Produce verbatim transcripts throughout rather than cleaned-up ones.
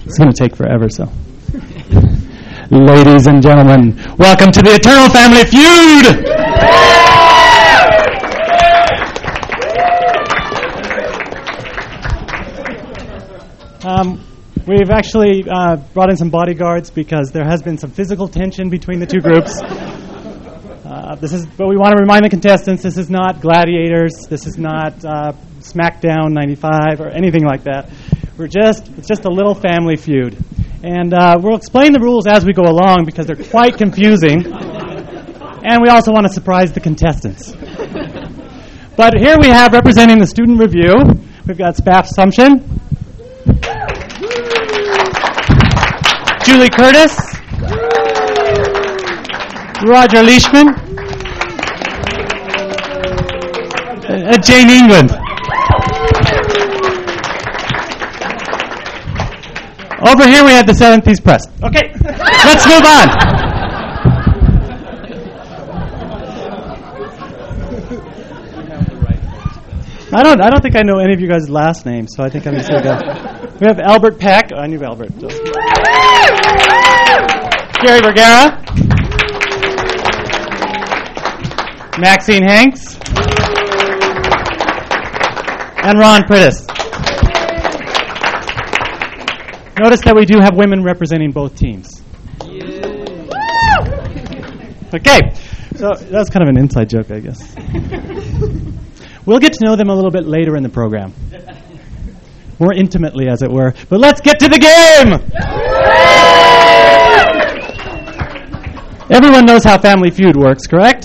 It's going to take forever, so. Ladies and gentlemen, welcome to the Eternal Family Feud! Um, we've actually uh, brought in some bodyguards because there has been some physical tension between the two groups. Uh, this is, but we want to remind the contestants, this is not Gladiators, this is not uh, SmackDown ninety-five or anything like that. We're just, it's just a little family feud. And uh, we'll explain the rules as we go along because they're quite confusing. And we also want to surprise the contestants. But here we have, representing the Student Review, we've got Spaff Sumption, Julie Curtis, Roger Leishman, uh, Jane England. Over here we have the Seventh Piece Press. Okay, let's move on. I don't. I don't think I know any of you guys' last names, so I think I'm just gonna go. We have Albert Peck. Oh, I knew Albert. Gary Vergara, Maxine Hanks, and Ron Prittis. Notice that we do have women representing both teams. Okay, so that's kind of an inside joke, I guess. We'll get to know them a little bit later in the program. More intimately, as it were. But let's get to the game! Everyone knows how Family Feud works, correct?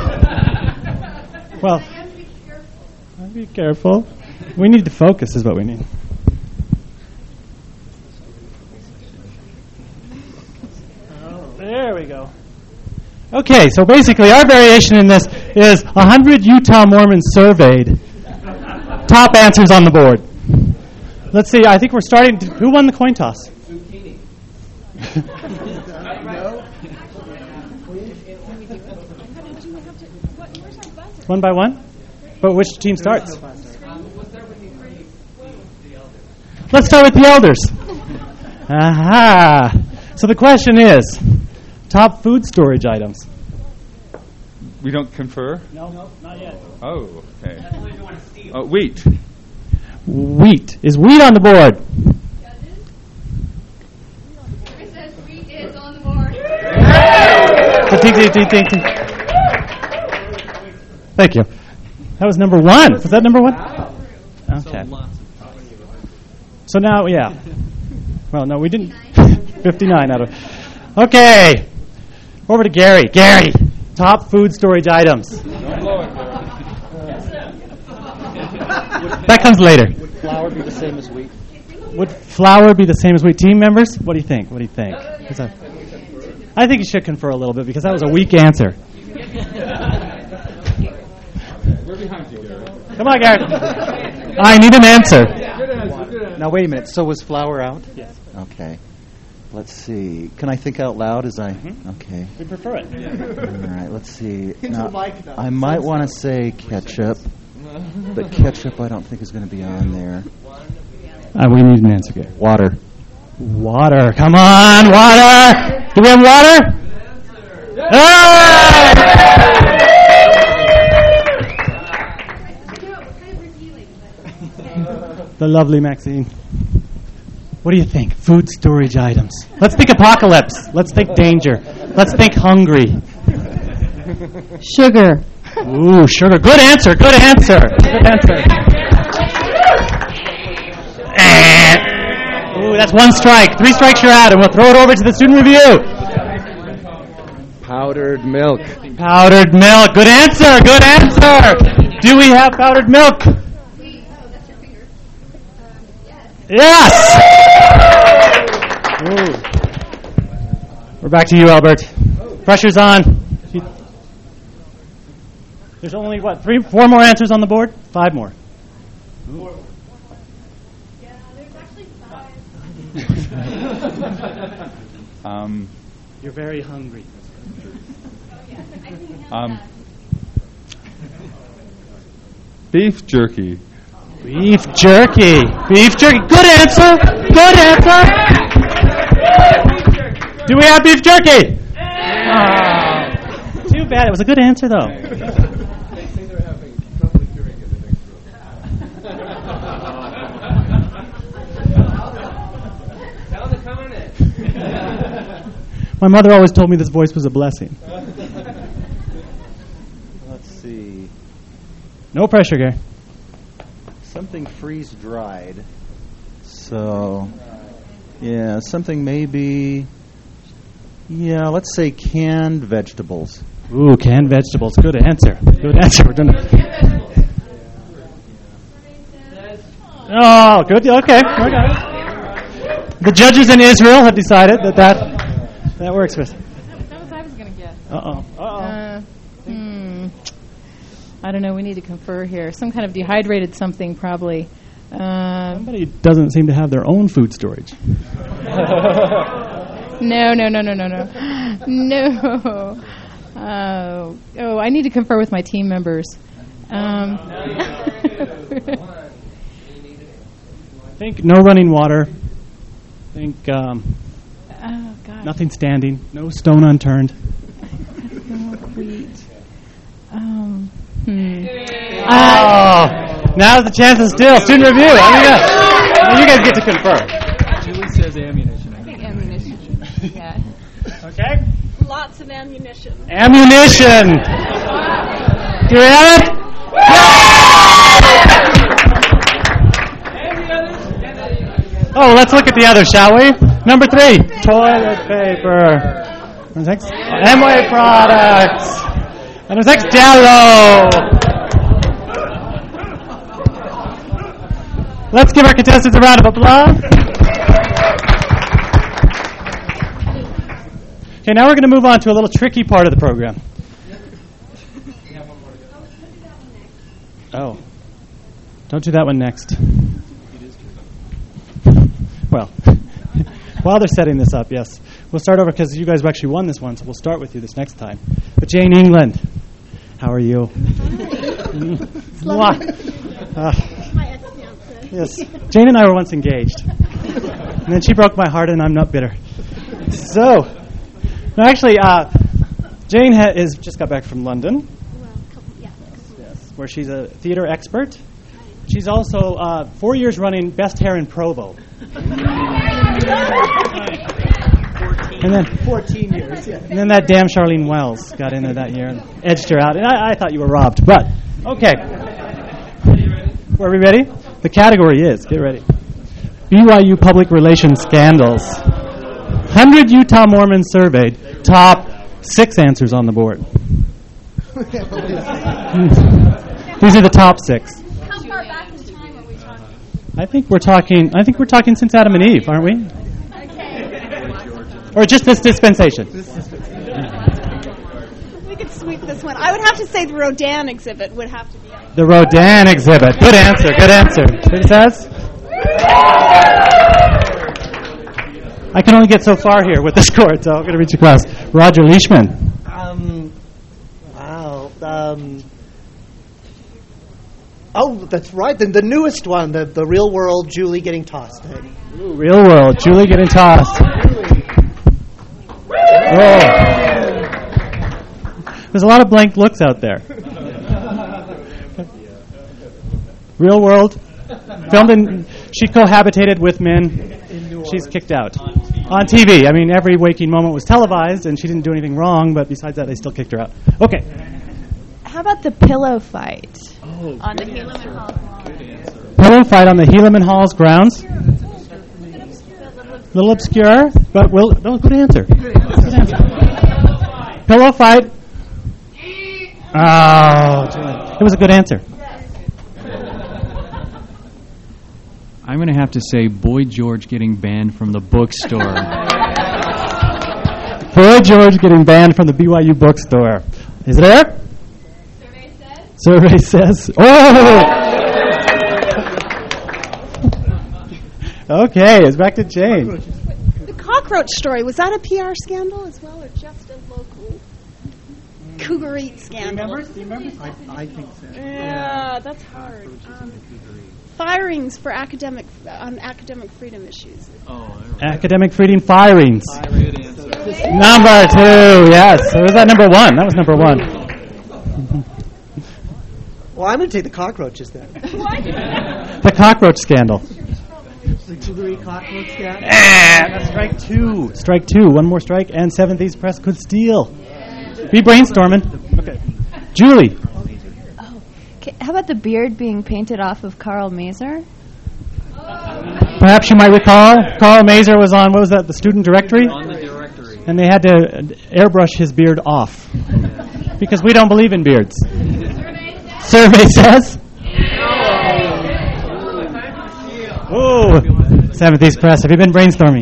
Well, be careful. We need to focus is what we need. There we go. Okay, so basically our variation in this is one hundred Utah Mormons surveyed. Top answers on the board. Let's see, I think we're starting to... Who won the coin toss? Zucchini. One by one? But which team starts? Let's start with the elders. Aha! So the question is, top food storage items. We don't confer? No, no, not yet. Oh, okay. Uh, wheat. Wheat. Is wheat on the board? It says wheat is on the board. Ding, ding, ding, ding, ding. Thank you. That was number one. Was that number one? Okay. So now, yeah. Well, no, we didn't. fifty-nine out of... Okay. Over to Gary. Gary, top food storage items. That comes later. Would flour be the same as wheat? Would flour be the same as wheat? Team members, what do you think? What do you think? A, I think you should confer a little bit because that was a weak answer. We're behind you, Gary. Come on, Gary. I need an answer. Now, wait a minute. So was flour out? Yes. Okay. Let's see. Can I think out loud as I... Mm-hmm. Okay. We prefer it. All right, let's see. Now, I might want to say ketchup, but ketchup I don't think is going to be on there. Uh, we need an answer, Gary. Water. Water. Come on, water. Do we have water? Hey! The lovely Maxine. What do you think? Food storage items. Let's think apocalypse. Let's think danger. Let's think hungry. Sugar. Ooh, sugar. Good answer. Good answer. Good answer. Ooh, that's one strike. Three strikes, you're out, and we'll throw it over to the student review. Powdered milk. Powdered milk. Good answer. Good answer. Do we have powdered milk? Yes! Ooh. We're back to you, Albert. Pressure's on. There's only, what, three, four more answers on the board? Five more. Yeah, there's actually five. um, You're very hungry. Oh, yeah. I can handle um, that. beef jerky. Beef jerky. Beef jerky. Good answer. Good answer. Do we have beef jerky? Ah, too bad. It was a good answer, though. My mother always told me this voice was a blessing. Let's see. No pressure, Gary. Something freeze-dried. So, yeah, something maybe... Yeah, let's say canned vegetables. Ooh, canned vegetables. Good answer. Good answer. We're gonna. Oh, good. Okay. I got it. The judges in Israel have decided that that, that works for us. That was I was going to guess. Uh-oh. Uh-oh. Uh, hmm. I don't know. We need to confer here. Some kind of dehydrated something, probably. Uh, Somebody doesn't seem to have their own food storage. no, no, no, no, no, no. No. Uh, oh, I need to confer with my team members. Um, I think no running water. I think um, oh, God. nothing standing. No stone unturned. Wheat. Um, hmm. Oh, now's the chance to steal. Student review. I mean, uh, you guys get to confer. Julie says ammunition. I think ammunition. Yeah. Okay. Lots of ammunition. Ammunition. Do we have it? Oh, let's look at the others, shall we? Number three, toilet paper. Number six, Amway products. And number six, Jello. Let's give our contestants a round of applause. Okay, now we're going to move on to a little tricky part of the program. Oh. Don't do that one next. Well, while they're setting this up, yes. We'll start over because you guys have actually won this one, so we'll start with you this next time. But Jane England, how are you? Mwah. Uh, My ex-fiance. yes. Jane and I were once engaged. And then she broke my heart, and I'm not bitter. So, no, actually, uh, Jane ha- is just got back from London, Well, a couple, yeah. yes, where she's a theater expert. She's also uh, four years running Best Hair in Provo. And then fourteen years, yeah. And then that damn Charlene Wells got in there that year and edged her out. And I, I thought you were robbed, but okay. Are we ready? The category is, get ready, B Y U public relations scandals. one hundred Utah Mormons surveyed, top six answers on the board. These are the top six. How far back in time are we talking? I think we're talking. I think we're talking since Adam and Eve, aren't we? Or just this dispensation? We could sweep this one. I would have to say the Rodin exhibit would have to be on. The Rodin exhibit. Good answer. Good answer. Princess? I can only get so far here with the score, so I'm going to reach across. Roger Leishman. Um, wow. Um, oh, that's right. The, the newest one, the, the real world Julie getting tossed. Eh? Ooh, real world. Julie getting tossed. Oh. There's a lot of blank looks out there. Real world. Filmed in, she cohabitated with men. She's kicked out. On T V. I mean, every waking moment was televised, and she didn't do anything wrong, but besides that, they still kicked her out. Okay. How about the pillow fight? Oh, on the Helaman Hall? Pillow fight on the Helaman Hall's grounds. A little obscure, but we'll, no, good answer. Good answer. Pillow fight. Oh, it was a good answer. I'm going to have to say Boy George getting banned from the bookstore. Boy George getting banned from the B Y U bookstore. Is it there? Survey says. Survey says. Oh! Okay, it's back to Jane. The cockroach story, was that a P R scandal as well, or just a local Cougar Eat scandal? Do you remember? I, I think so. Yeah, that's hard. Um, firings for academic on academic freedom issues. Oh, Academic freedom firings. good answer. Good Number two, yes. Or was that number one? That was number one. Well, I'm going to take the cockroaches then. The cockroach scandal. The Cougaree cockroach scandal. And strike two. Strike two. One more strike, and Seventh East Press could steal. Be brainstorming. Okay. Julie. Okay, how about the beard being painted off of Carl Mazer? Perhaps you might recall Carl Mazer was on, what was that, the student directory? On the directory. And they had to airbrush his beard off. Because we don't believe in beards. Survey says? Oh, Seventh East Press, have you been brainstorming?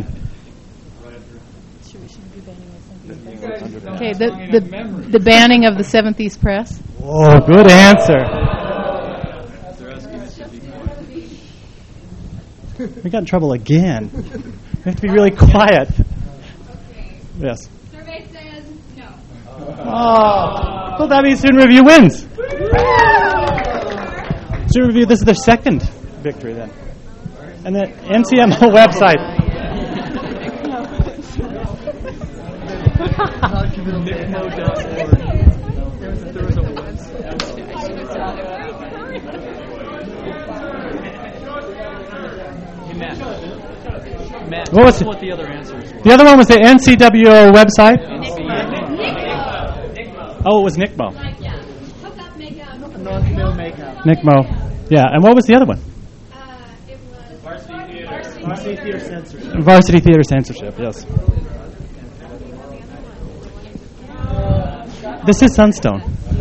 Okay, the, the, the banning of the Seventh East Press. Oh, good answer. We got in trouble again. We have to be really quiet. Okay. Yes. Survey says no. Oh, well, that means Student Review wins. Student Review, this is their second victory then. And the N C M O website. Matt, What was it? what the other answers were. The other one was the N C W O website. Oh, it was NICMO. Like, yeah. Hook up, make out. NICMO. Yeah, and what was the other one? Uh, it was Varsity Theater Censorship. Varsity Theater Censorship, yes. This is Sunstone.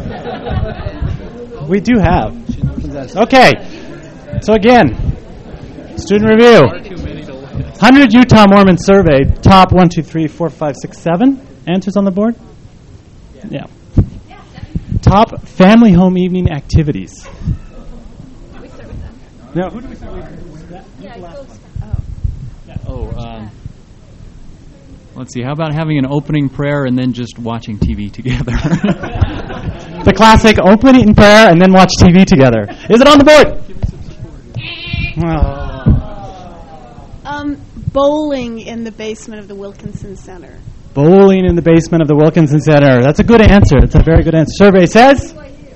We do have. Okay. So again, Student Review. one hundred Utah Mormon survey, top one, two, three, four, five, six, seven answers on the board? Yeah. Top family home evening activities. we start with them. No, who do we start with? Yeah, go. Oh, um, let's see. How about having an opening prayer and then just watching T V together? The classic opening prayer and then watch T V together. Is it on the board? Oh. Um, bowling in the basement of the Wilkinson Center. Bowling in the basement of the Wilkinson Center. That's a good answer. It's a very good answer. Survey says?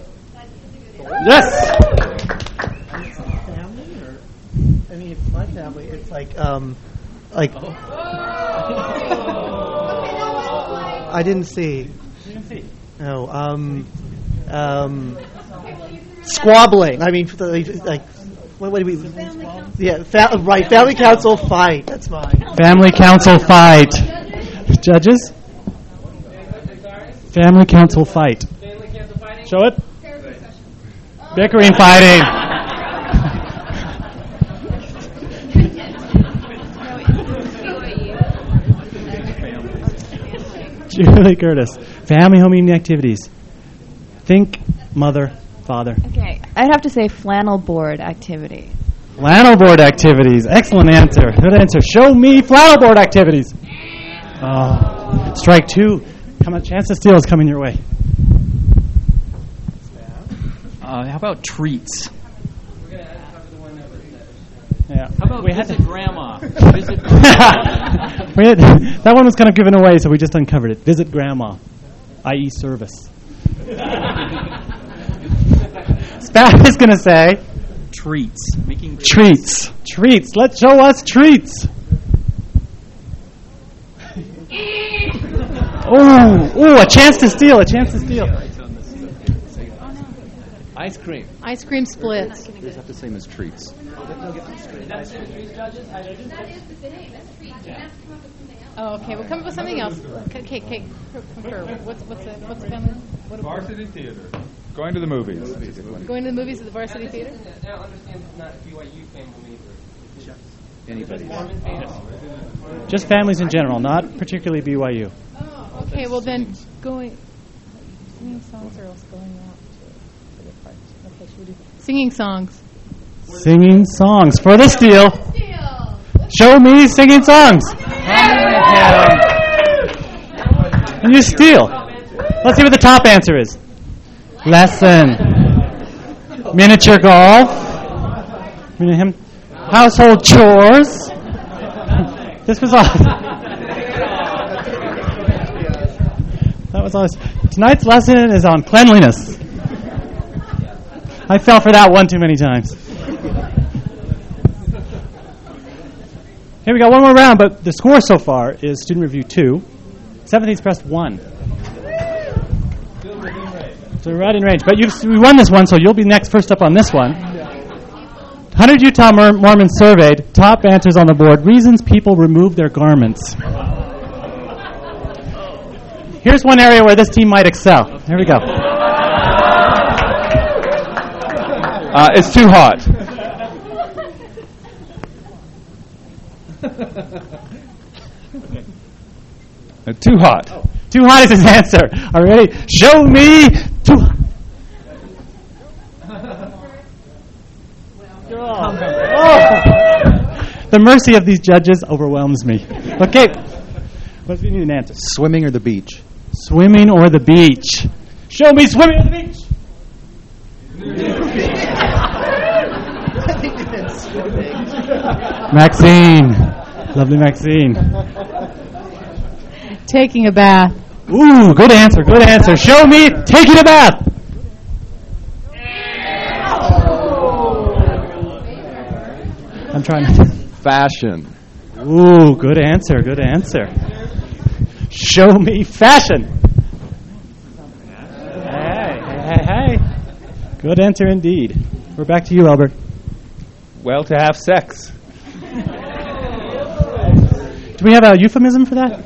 Yes! Family or? I mean, it's my family. It's like, um, like. I didn't see. No, um, um, squabbling. I mean, like, what, what do we? Yeah, fa- right. Family council fight. That's mine. Family council fight. Judges? Family council fight. Show it. Bickering fighting. Julie Curtis. Family home evening activities. Think mother, father. Okay, I'd have to say flannel board activity. Flannel board activities. Excellent answer. Good answer. Show me flannel board activities. Oh, strike two. Come on, chance to steal is coming your way. Uh, how about treats? Yeah. How about we visit had to grandma? Visit grandma. we had, that one was kind of given away, so we just uncovered it. Visit grandma, that is service. Spaff is going to say Treats. Making treats. Treats. Let's show us treats. Oh, oh, a chance to steal, a chance to steal. Ice cream. Ice cream splits. You just have to say as treats. That is the thing. That's treat. You have to come up with something else. Oh, okay. We'll come up with something else. Okay, okay. Confer. What's what's the what's the family? What Varsity Theater. Going to the movies. Going to the movies at the Varsity Theater? Now understand it's not B Y U family either. Anybody. Just families in general, not particularly B Y U. Oh, okay. Well, then going singing songs or else going out to, to the park. Okay, should we do singing songs? Singing songs for the steal. Show me singing songs. And you steal. Let's see what the top answer is. Lesson. Miniature golf. Household chores. This was all. That was always. Tonight's lesson is on cleanliness. I fell for that one too many times. Here we got one more round, but the score so far is student review two. seventeenth pressed one. So we're right in range. But you've, we won this one, so you'll be next first up on this one. one hundred Utah Mor- Mormons surveyed. Top answers on the board. Reasons people remove their garments. Here's one area where this team might excel. Here we go. Uh, it's too hot. Uh, too hot. Too hot is his answer. Are you ready? Show me too hot. Oh. The mercy of these judges overwhelms me. Okay. What do you need an answer? Swimming or the beach? Swimming or the beach? Show me swimming or the beach. Maxine. Lovely Maxine. Taking a bath. Ooh, good answer, good answer. Show me taking a bath. I'm trying to... Fashion. Ooh, good answer, good answer. Show me fashion. Hey, hey, hey. Good answer indeed. We're back to you, Albert. Well, to have sex. Do we have a euphemism for that?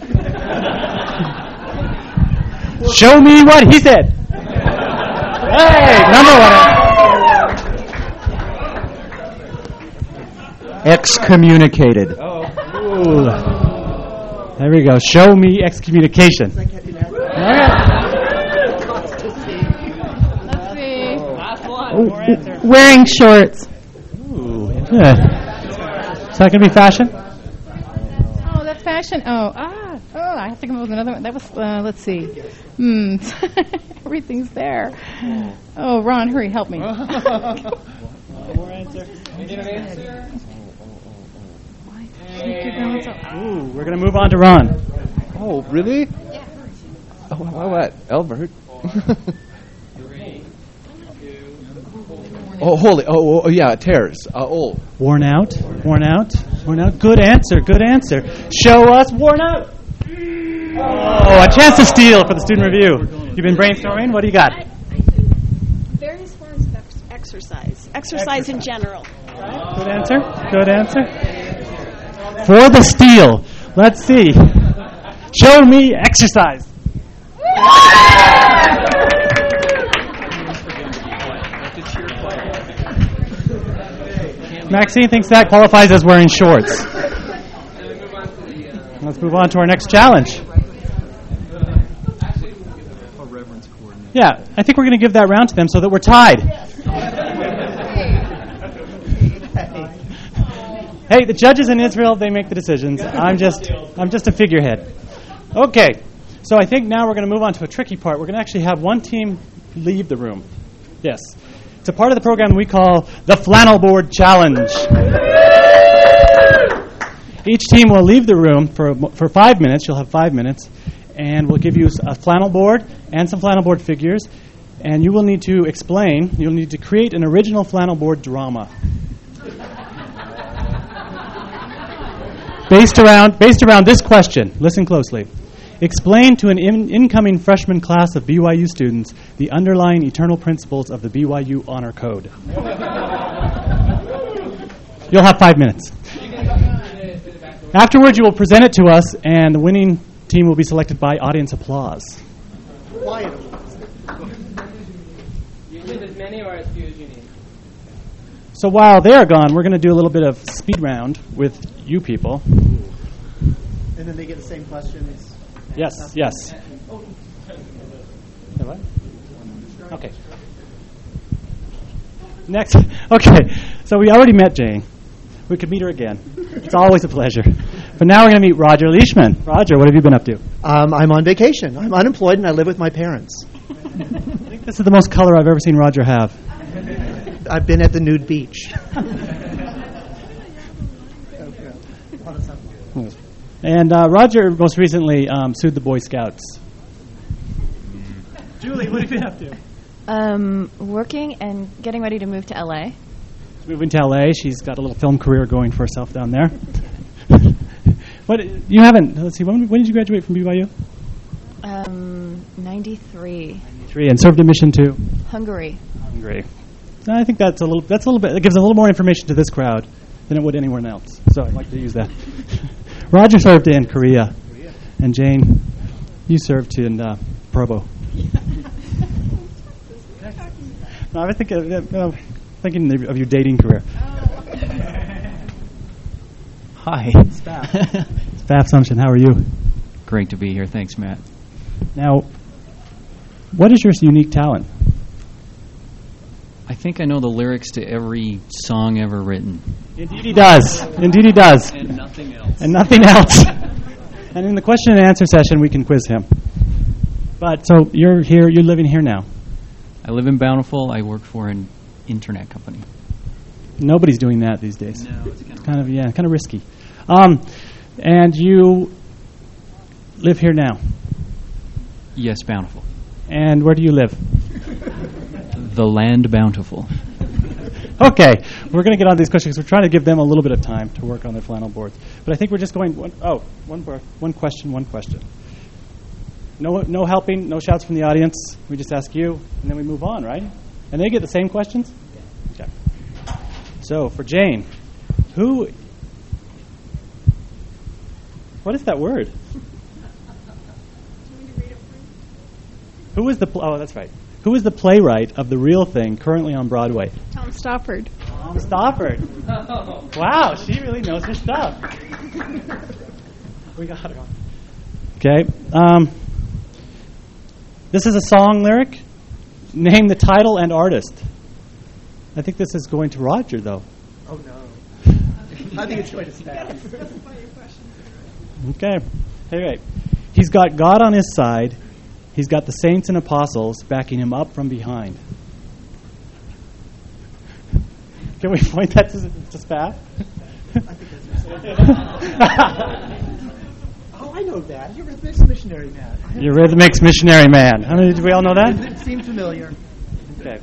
Show me what he said. Hey, number one. Excommunicated. Oh. Ooh. There we go. Show me excommunication. Let's see. Oh. Wearing shorts. Ooh. Yeah. Is that going to be fashion? Oh, that's fashion. Oh, ah. Oh, I have to come up with another one. That was, uh, let's see. Hmm. Everything's there. Oh, Ron, hurry, help me. One more answer. Ooh, we're going to move on to Ron. Oh, really? Yeah. Oh, what? what? Albert? oh, holy. Oh, oh, yeah, tears. Uh, oh. Worn out. Worn out. Worn out. Good answer. Good answer. Show us worn out. Oh, a chance to steal for the student review. You've been brainstorming. What do you got? I, I various forms of ex- exercise. Exercise in general. Good answer. Good answer. For the steal. Let's see. Show me exercise. Maxine thinks that qualifies as wearing shorts. Let's move on to our next challenge. Yeah, I think we're going to give that round to them so that we're tied. Hey, the judges in Israel, they make the decisions. I'm just I'm just a figurehead. Okay, so I think now we're going to move on to a tricky part. We're going to actually have one team leave the room. Yes. It's a part of the program we call the Flannel Board Challenge. Each team will leave the room for for five minutes. You'll have five minutes. And we'll give you a flannel board and some flannel board figures. And you will need to explain, you'll need to create an original flannel board drama. Based around based around this question. Listen closely. Explain to an in- incoming freshman class of B Y U students the underlying eternal principles of the B Y U Honor Code. You'll have five minutes. Afterwards, you will present it to us, and the winning team will be selected by audience applause. Quiet. You need as many or as few as you need. So while they're gone, we're going to do a little bit of speed round with you people. And then they get the same questions. Yes, yes. What? Okay. Next. Okay. So we already met Jane. We could meet her again. It's always a pleasure. But now we're going to meet Roger Leishman. Roger, what have you been up to? Um, I'm on vacation. I'm unemployed and I live with my parents. I think this is the most color I've ever seen Roger have. I've been at the nude beach. And uh, Roger most recently um, sued the Boy Scouts. What have you been up to? Um, working and getting ready to move to L A. She's moving to L A. She's got a little film career going for herself down there. What you haven't? Let's see. When, when did you graduate from B Y U? Um, ninety-three. Three, and served a mission to Hungary. Hungary. I think that's a little. That's a little bit. It gives a little more information to this crowd than it would anyone else. So I'd like to use that. Roger served in Korea, and Jane, you served in uh, Provo. No, I was thinking, uh, thinking of your dating career. Hi. Spaff. Spaff Sumption, how are you? Great to be here. Thanks, Matt. Now, what is your unique talent? I think I know the lyrics to every song ever written. Indeed he does. Indeed he does. And nothing else. And nothing else. And in the question and answer session, we can quiz him. But, so you're here, you're living here now. I live in Bountiful. I work for an internet company. Nobody's doing that these days. No, it's kind of, kind of yeah, kind of risky. Um, and you live here now. Yes, Bountiful. And where do you live? The land Bountiful. Okay, we're going to get on these questions. We're trying to give them a little bit of time to work on their flannel boards. But I think we're just going. One, oh, one, one question, one question. No, no helping, no shouts from the audience. We just ask you, and then we move on, right? And they get the same questions. Okay. So for Jane, who? What is that word? Who is the? Pl- oh, that's right. Who is the playwright of The Real Thing currently on Broadway? Tom Stoppard. Tom Stoppard. Wow, she really knows her stuff. We got her. Okay. Um, this is a song lyric. Name the title and artist. I think this is going to Roger, though. Oh, no. I think it's going to Spaff. Okay. Anyway, he's got God on his side. He's got the saints and apostles backing him up from behind. Can we point that to, to Spaff? I think that's Oh, I know that. You're a Rhythmics missionary man. You're Rhythmics missionary man. How many did we all know that? It seemed familiar. Okay.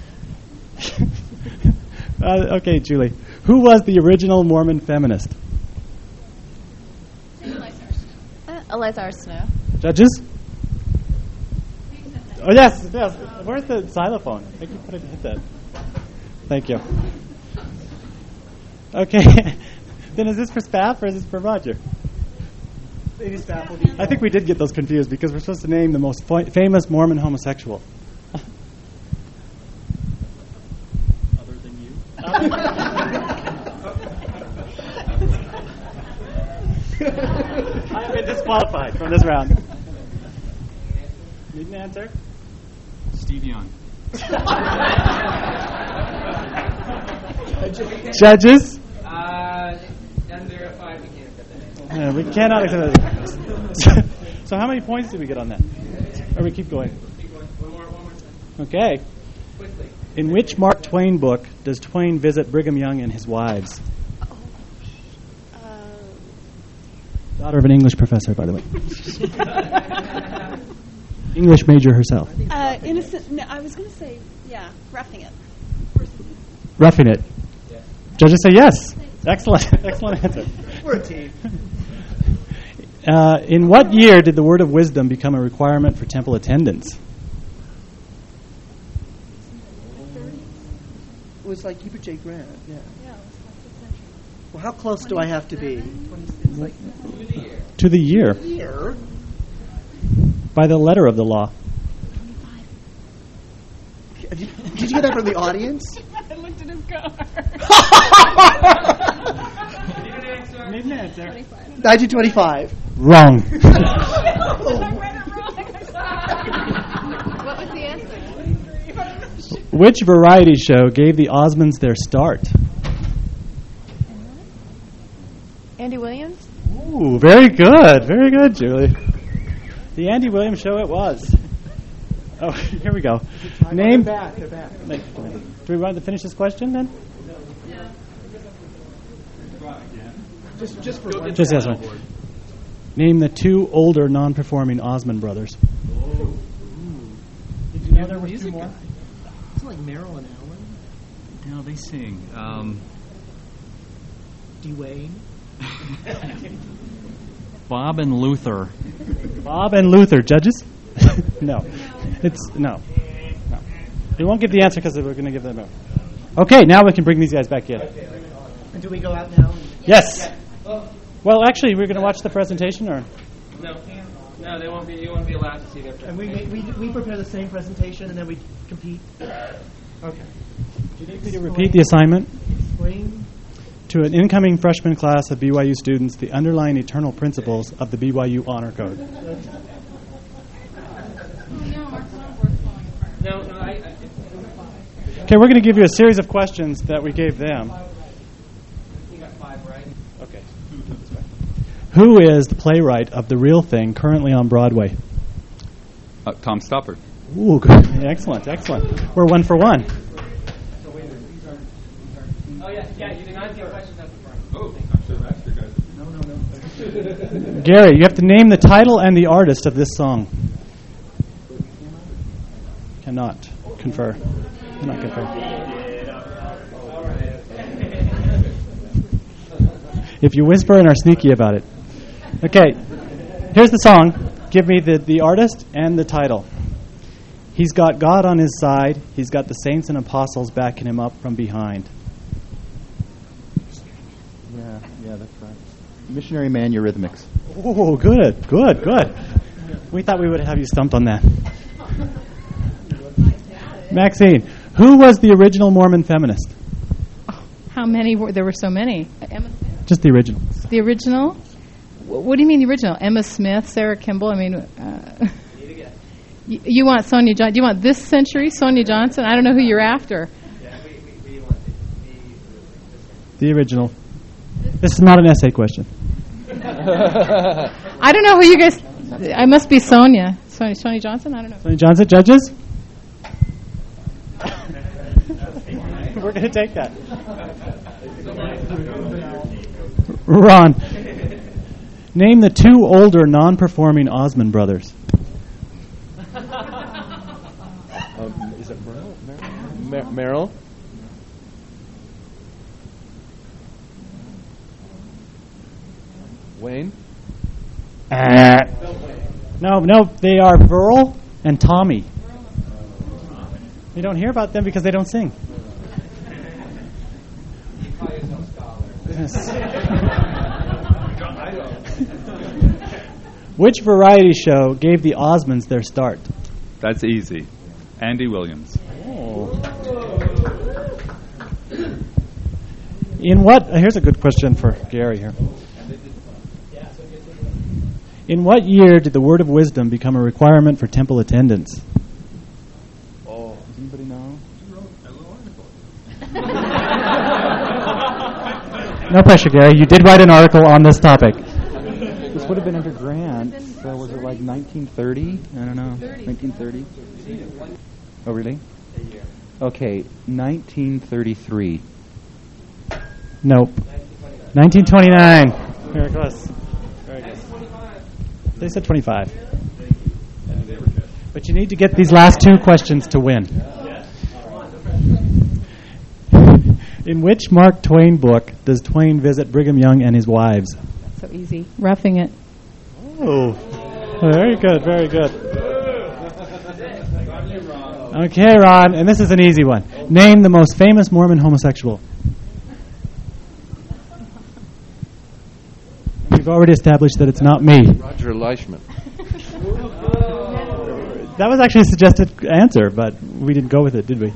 uh, okay, Julie. Who was the original Mormon feminist? Uh, Eliza Snow. Judges? Oh, yes, yes. Where's the xylophone? I think you put it, hit that. Thank you. Okay. Then is this for Spaff or is this for Roger? Maybe Spaff will be. I think we did get those confused because we're supposed to name the most fa- famous Mormon homosexual. Other than you? I have been disqualified from this round. Need an answer? Steve Young. Judges? Uh, unverified, we can't get that. Yeah, we cannot accept that. So how many points did we get on that? Or we keep going? Keep going. One more, one more time. Okay. Quickly. In which Mark Twain book does Twain visit Brigham Young and his wives? Uh, Daughter of an English professor, by the way. English major herself. uh, innocent. No, I was going to say, yeah, Roughing It. Roughing It. Judges say yes. Excellent. Excellent answer. We're a team. Uh, in what year did the word of wisdom become a requirement for temple attendance? It was like Hubert J. Grant, yeah. Well, how close do I have to be? Like, To the year. year? By the letter of the law. Did you, did you get that from the audience? I looked at his car. Need an answer. nineteen twenty-five. Wrong. What was the answer? Which variety show gave the Osmonds their start? Andy Williams? Ooh, very good. Very good, Julie. The Andy Williams show it was. Oh, here we go. Name. They're back. They're back. Do we want to finish this question then? Just, just for one. Just this one. Name the two older non-performing Osmond brothers. Did know there the were two music more. guy. It's like Marilyn Allen, No, they sing. Um, Dwayne. Bob and Luther. Bob and Luther, judges? no. It's, no. No. We won't give the answer because we're going to give them a... Okay, now we can bring these guys back in. And do we go out now? Yes. Well, actually, we're going to watch the presentation, or? No, no, they won't be. You won't be allowed to see their And presentation. we, we we prepare the same presentation and then we compete. Okay. Do you need me to repeat the assignment? Explain. To an incoming freshman class of B Y U students, the underlying eternal principles of the B Y U Honor Code. No, no, I. I Okay, we're going to give you a series of questions that we gave them. you got five, right? Okay. Who is the playwright of The Real Thing currently on Broadway? Uh, Tom Stoppard. Ooh, good. Excellent, excellent. We're one for one. Oh yeah, yeah. You did not get questions up front. Oh, I'm sure that's your guys. No, no, no. Gary, you have to name the title and the artist of this song. Cannot confer. Cannot confer. If you whisper and are sneaky about it. Okay, here's the song. Give me the, the artist and the title. He's got God on his side. He's got the saints and apostles backing him up from behind. Yeah, yeah, that's right. Missionary Man Eurythmics. Oh, good, good, good. We thought we would have you stumped on that. Maxine, who was the original Mormon feminist? How many were there? Were so many. Emma Smith? Just the original. The original? Wh- What do you mean the original? Emma Smith, Sarah Kimball. I mean, uh, you, you want Sonia Johnson? Do you want this century Sonia Johnson? I don't know who you're after. The original. This is not an essay question. I don't know who you guys. I must be Sonia. Sonia, Sonia Johnson. I don't know. Sonia Johnson, judges? We're going to take that. Ron, name the two older non-performing Osmond brothers. Um, is it Merrill? Mer- Merrill? Wayne? No, no, they are Burl and Tommy. You don't hear about them because they don't sing. Yes. Which variety show gave the Osmonds their start? That's easy. Andy Williams. Oh. In what? uh, Here's a good question for Gary here. In what year did the word of wisdom become a requirement for temple attendance? Oh, does anybody know? No pressure, Gary. You did write an article on this topic. This would have been under Grant. So was it like nineteen thirty? I don't know. nineteen thirty? Oh, really? Okay, nineteen thirty-three. Nope. nineteen twenty-nine. Very close. Very good. They said twenty-five. But you need to get these last two questions to win. In which Mark Twain book does Twain visit Brigham Young and his wives? So easy. Roughing It. Oh, very good, very good. Okay, Ron, and this is an easy one. Name the most famous Mormon homosexual. We've already established that it's not me. Roger Leishman. That was actually a suggested answer, but we didn't go with it, did we?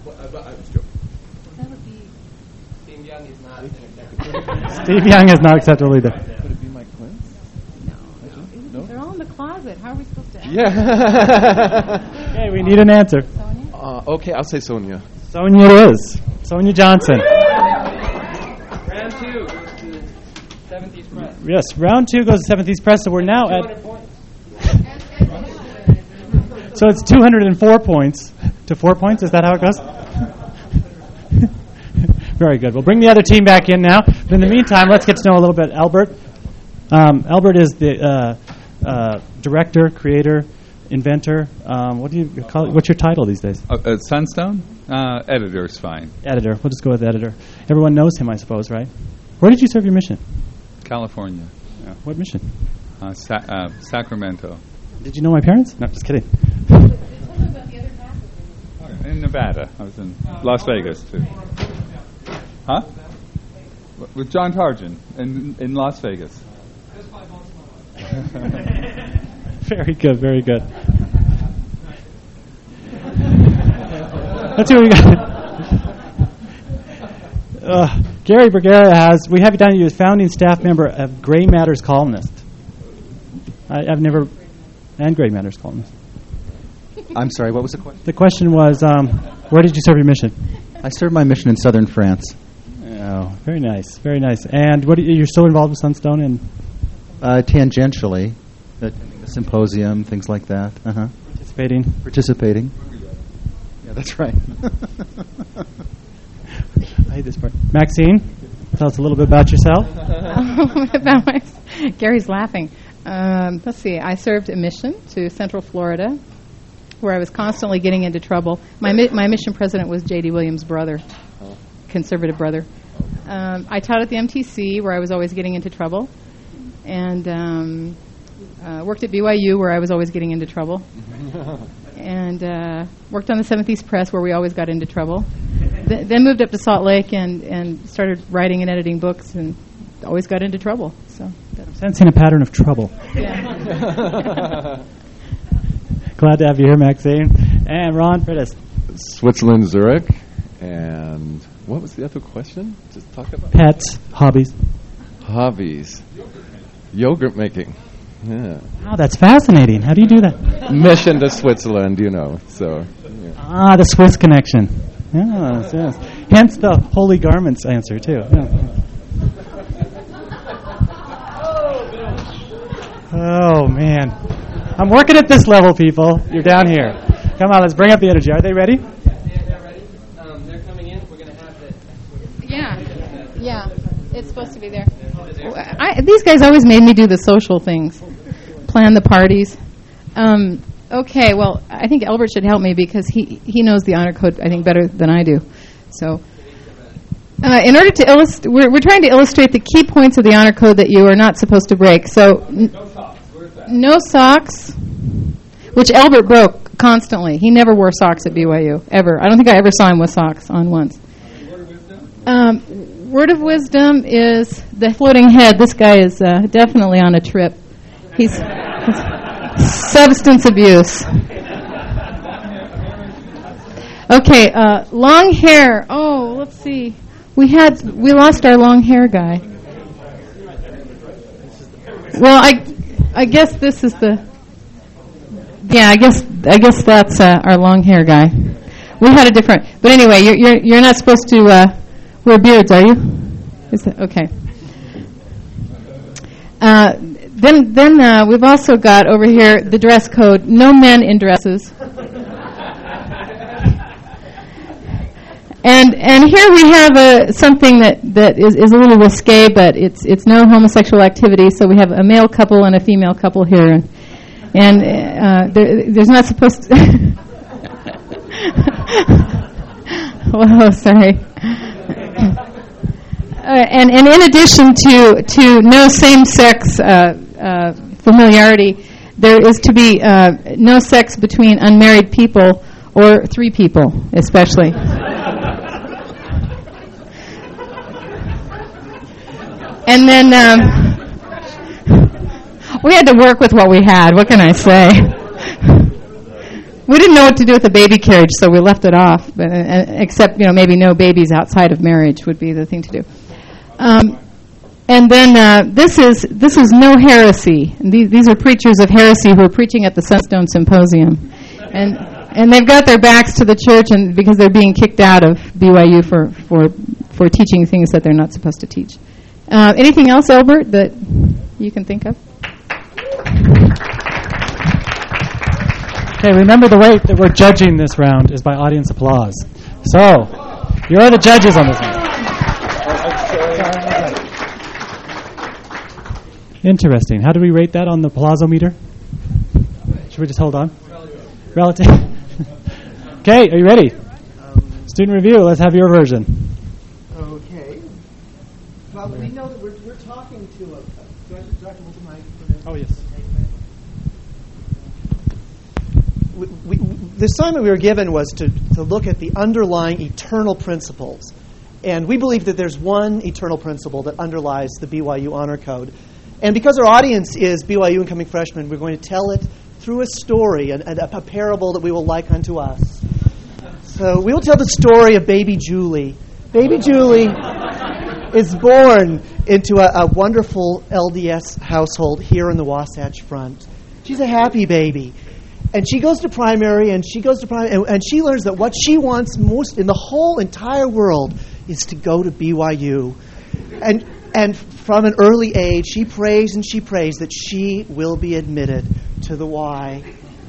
Steve Young is not acceptable. Steve Young is not acceptable either. Could it be Mike Clint? No. They're all in the closet. How are we supposed to? Yeah. Okay, we need an answer. uh, okay, I'll say Sonia. Sonia it is. Sonia Johnson. Round two. to Seventh East Press. Yes, round two goes to Seventh East Press, so we're now at... So it's two hundred four points to four points. Is that how it goes? Very good. We'll bring the other team back in now. But in the meantime, let's get to know a little bit Albert. Um, Albert is the uh, uh, director, creator, inventor. Um, what do you call it? What's your title these days? Uh, uh, Sunstone? Uh, editor is fine. Editor. We'll just go with editor. Everyone knows him, I suppose, right? Where did you serve your mission? California. Yeah. What mission? Uh, Sa- uh, Sacramento. Did you know my parents? No, just kidding. In Nevada. I was in Las Vegas, too. Huh? With John Tarjan in, in Las Vegas. Very good, very good. Let's see what we got. uh, Gary Bergera has, we have you down here as founding staff member of Gray Matters columnist. I, I've never, and Gray Matters columnist. I'm sorry, what was the question? The question was, um, where did you serve your mission? I served my mission in southern France. Oh, very nice, very nice. And what, you're still involved with Sunstone? And uh, tangentially, attending the symposium, things like that. Uh-huh. Participating? Participating. Yeah, that's right. I hate this part. Maxine, tell us a little bit about yourself. about my, Gary's laughing. Um, let's see. I served a mission to Central Florida, where I was constantly getting into trouble. My mi- my mission president was J D. Williams' brother, conservative brother. Um, I taught at the M T C, where I was always getting into trouble, and um, uh, worked at B Y U, where I was always getting into trouble, and uh, worked on the Seventh East Press, where we always got into trouble. Th- then moved up to Salt Lake and, and started writing and editing books, and always got into trouble. So I'm sensing a pattern of trouble. Yeah. Glad to have you here, Maxine. And Ron Frittis. Switzerland, Zurich. And what was the other question? Just talk about pets, hobbies. Hobbies. Yogurt making. Yeah. Wow, that's fascinating. How do you do that? Mission to Switzerland, you know. So. Yeah. Ah, the Swiss connection. Yes, yes. Hence the holy garments answer, too. Yeah. Oh, man. I'm working at this level, people. You're down here. Come on, let's bring up the energy. Are they ready? Yeah, they're ready. Um, they're coming in. We're going to have the... Yeah, yeah. It's supposed to be there. I, these guys always made me do the social things, plan the parties. Um, okay, well, I think Albert should help me because he, he knows the honor code, I think, better than I do. So, uh, in order to illustrate, we're, we're trying to illustrate the key points of the honor code that you are not supposed to break. So, n- no socks, which Albert broke constantly. He never wore socks at B Y U, ever. I don't think I ever saw him with socks on once. Word of wisdom? Um, word of wisdom is the floating head. This guy is uh, definitely on a trip. He's, he's substance abuse. Okay, uh, long hair. Oh, let's see. We had we lost our long hair guy. Well, I. I guess this is the. Yeah, I guess I guess that's uh, our long hair guy. We had a different, but anyway, you're you're you're not supposed to uh, wear beards, are you? Is that okay? Uh, then then uh, we've also got over here the dress code: no men in dresses. And and here we have a, something that, that is, is a little risque, but it's it's no homosexual activity. So we have a male couple and a female couple here, and, and uh, there, there's not supposed to. Whoa, sorry. uh, and and in addition to to no same-sex uh, uh, familiarity, there is to be uh, no sex between unmarried people or three people, especially. And then um, we had to work with what we had. What can I say? We didn't know what to do with the baby carriage, so we left it off. But, uh, except, you know, maybe no babies outside of marriage would be the thing to do. Um, and then uh, this is this is no heresy. And these these are preachers of heresy who are preaching at the Sunstone Symposium, and and they've got their backs to the church, and because they're being kicked out of B Y U for for for teaching things that they're not supposed to teach. Uh, anything else, Albert, that you can think of? Okay, remember the way that we're judging this round is by audience applause. So, you are the judges on this one. Interesting. How do we rate that on the applause-o-meter? Should we just hold on? relative. Okay, are you ready? Um, Student review, let's have your version. Okay. Well, we know that we're, we're talking to a... Do I, do I have to hold the mic? Oh, yes. We, we, the assignment we were given was to, to look at the underlying eternal principles. And we believe that there's one eternal principle that underlies the B Y U Honor Code. And because our audience is B Y U incoming freshmen, we're going to tell it through a story, and a, a parable that we will like unto us. So we will tell the story of baby Julie. Baby Julie is born into a, a wonderful L D S household here in the Wasatch Front. She's a happy baby. And she goes to primary, and she goes to primary, and, and she learns that what she wants most in the whole entire world is to go to B Y U. And and from an early age, she prays and she prays that she will be admitted to the Y.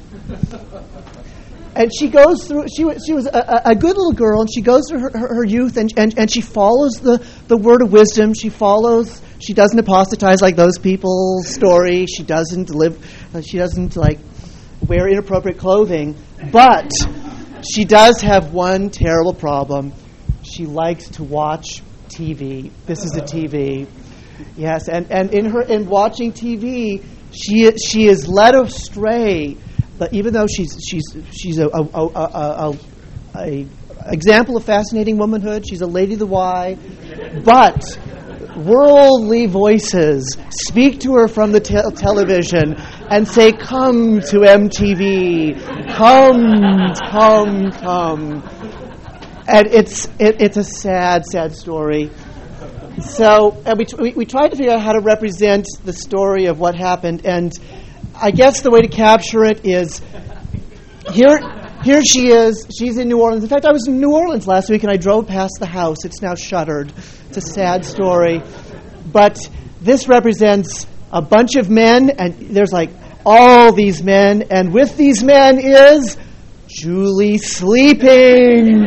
And she goes through, she, she was a, a good little girl, and she goes through her, her, her youth, and, and, and she follows the, the word of wisdom. She follows, she doesn't apostatize like those people's story. She doesn't live, she doesn't like wear inappropriate clothing. But she does have one terrible problem. She likes to watch T V. This is a T V. Yes, and, and in her in watching T V, she she is led astray. But even though she's she's she's a a, a, a, a, a example of fascinating womanhood, she's a lady of the Y. But worldly voices speak to her from the te- television and say, "Come to M T V, come, come, come." And it's it, it's a sad, sad story. So and we, we we tried to figure out how to represent the story of what happened, and I guess the way to capture it is here. Here she is. She's in New Orleans. In fact, I was in New Orleans last week, and I drove past the house. It's now shuttered. It's a sad story, but this represents a bunch of men, and there's like all these men, and with these men is Julie sleeping.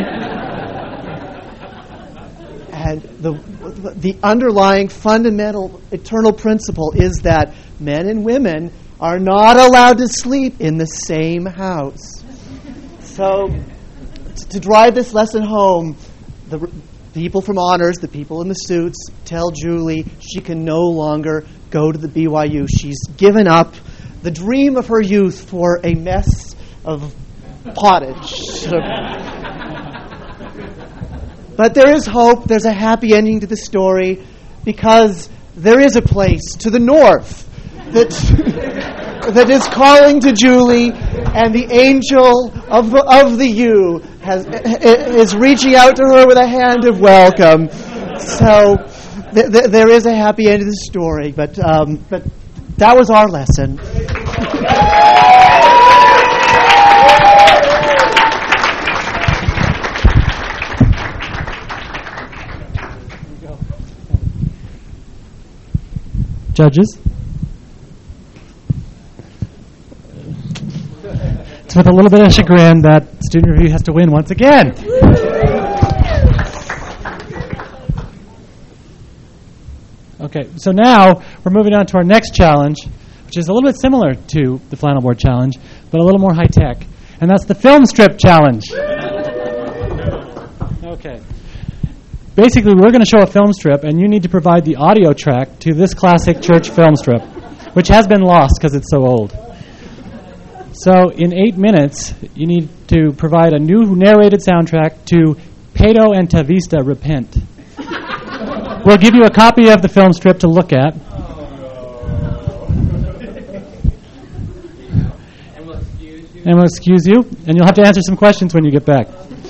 And the the underlying fundamental eternal principle is that men and women are not allowed to sleep in the same house. So, t- to drive this lesson home, the r- people from honors, the people in the suits, tell Julie she can no longer go to the B Y U. She's given up the dream of her youth for a mess of pottage. But there is hope. There's a happy ending to the story, because there is a place to the north that that is calling to Julie, and the angel of the, of the U has is reaching out to her with a hand of welcome. So th- th- there is a happy end to the story. But um, but that was our lesson. Judges? It's with a little bit of chagrin that Student Review has to win once again. Okay, so now we're moving on to our next challenge, which is a little bit similar to the flannel board challenge, but a little more high-tech, and that's the film strip challenge. Okay. Basically, we're going to show a film strip, and you need to provide the audio track to this classic church film strip, which has been lost because it's so old. So in eight minutes, you need to provide a new narrated soundtrack to Pedo and Tavista Repent. We'll give you a copy of the film strip to look at. And we'll excuse you. And we'll excuse you, and you'll have to answer some questions when you get back.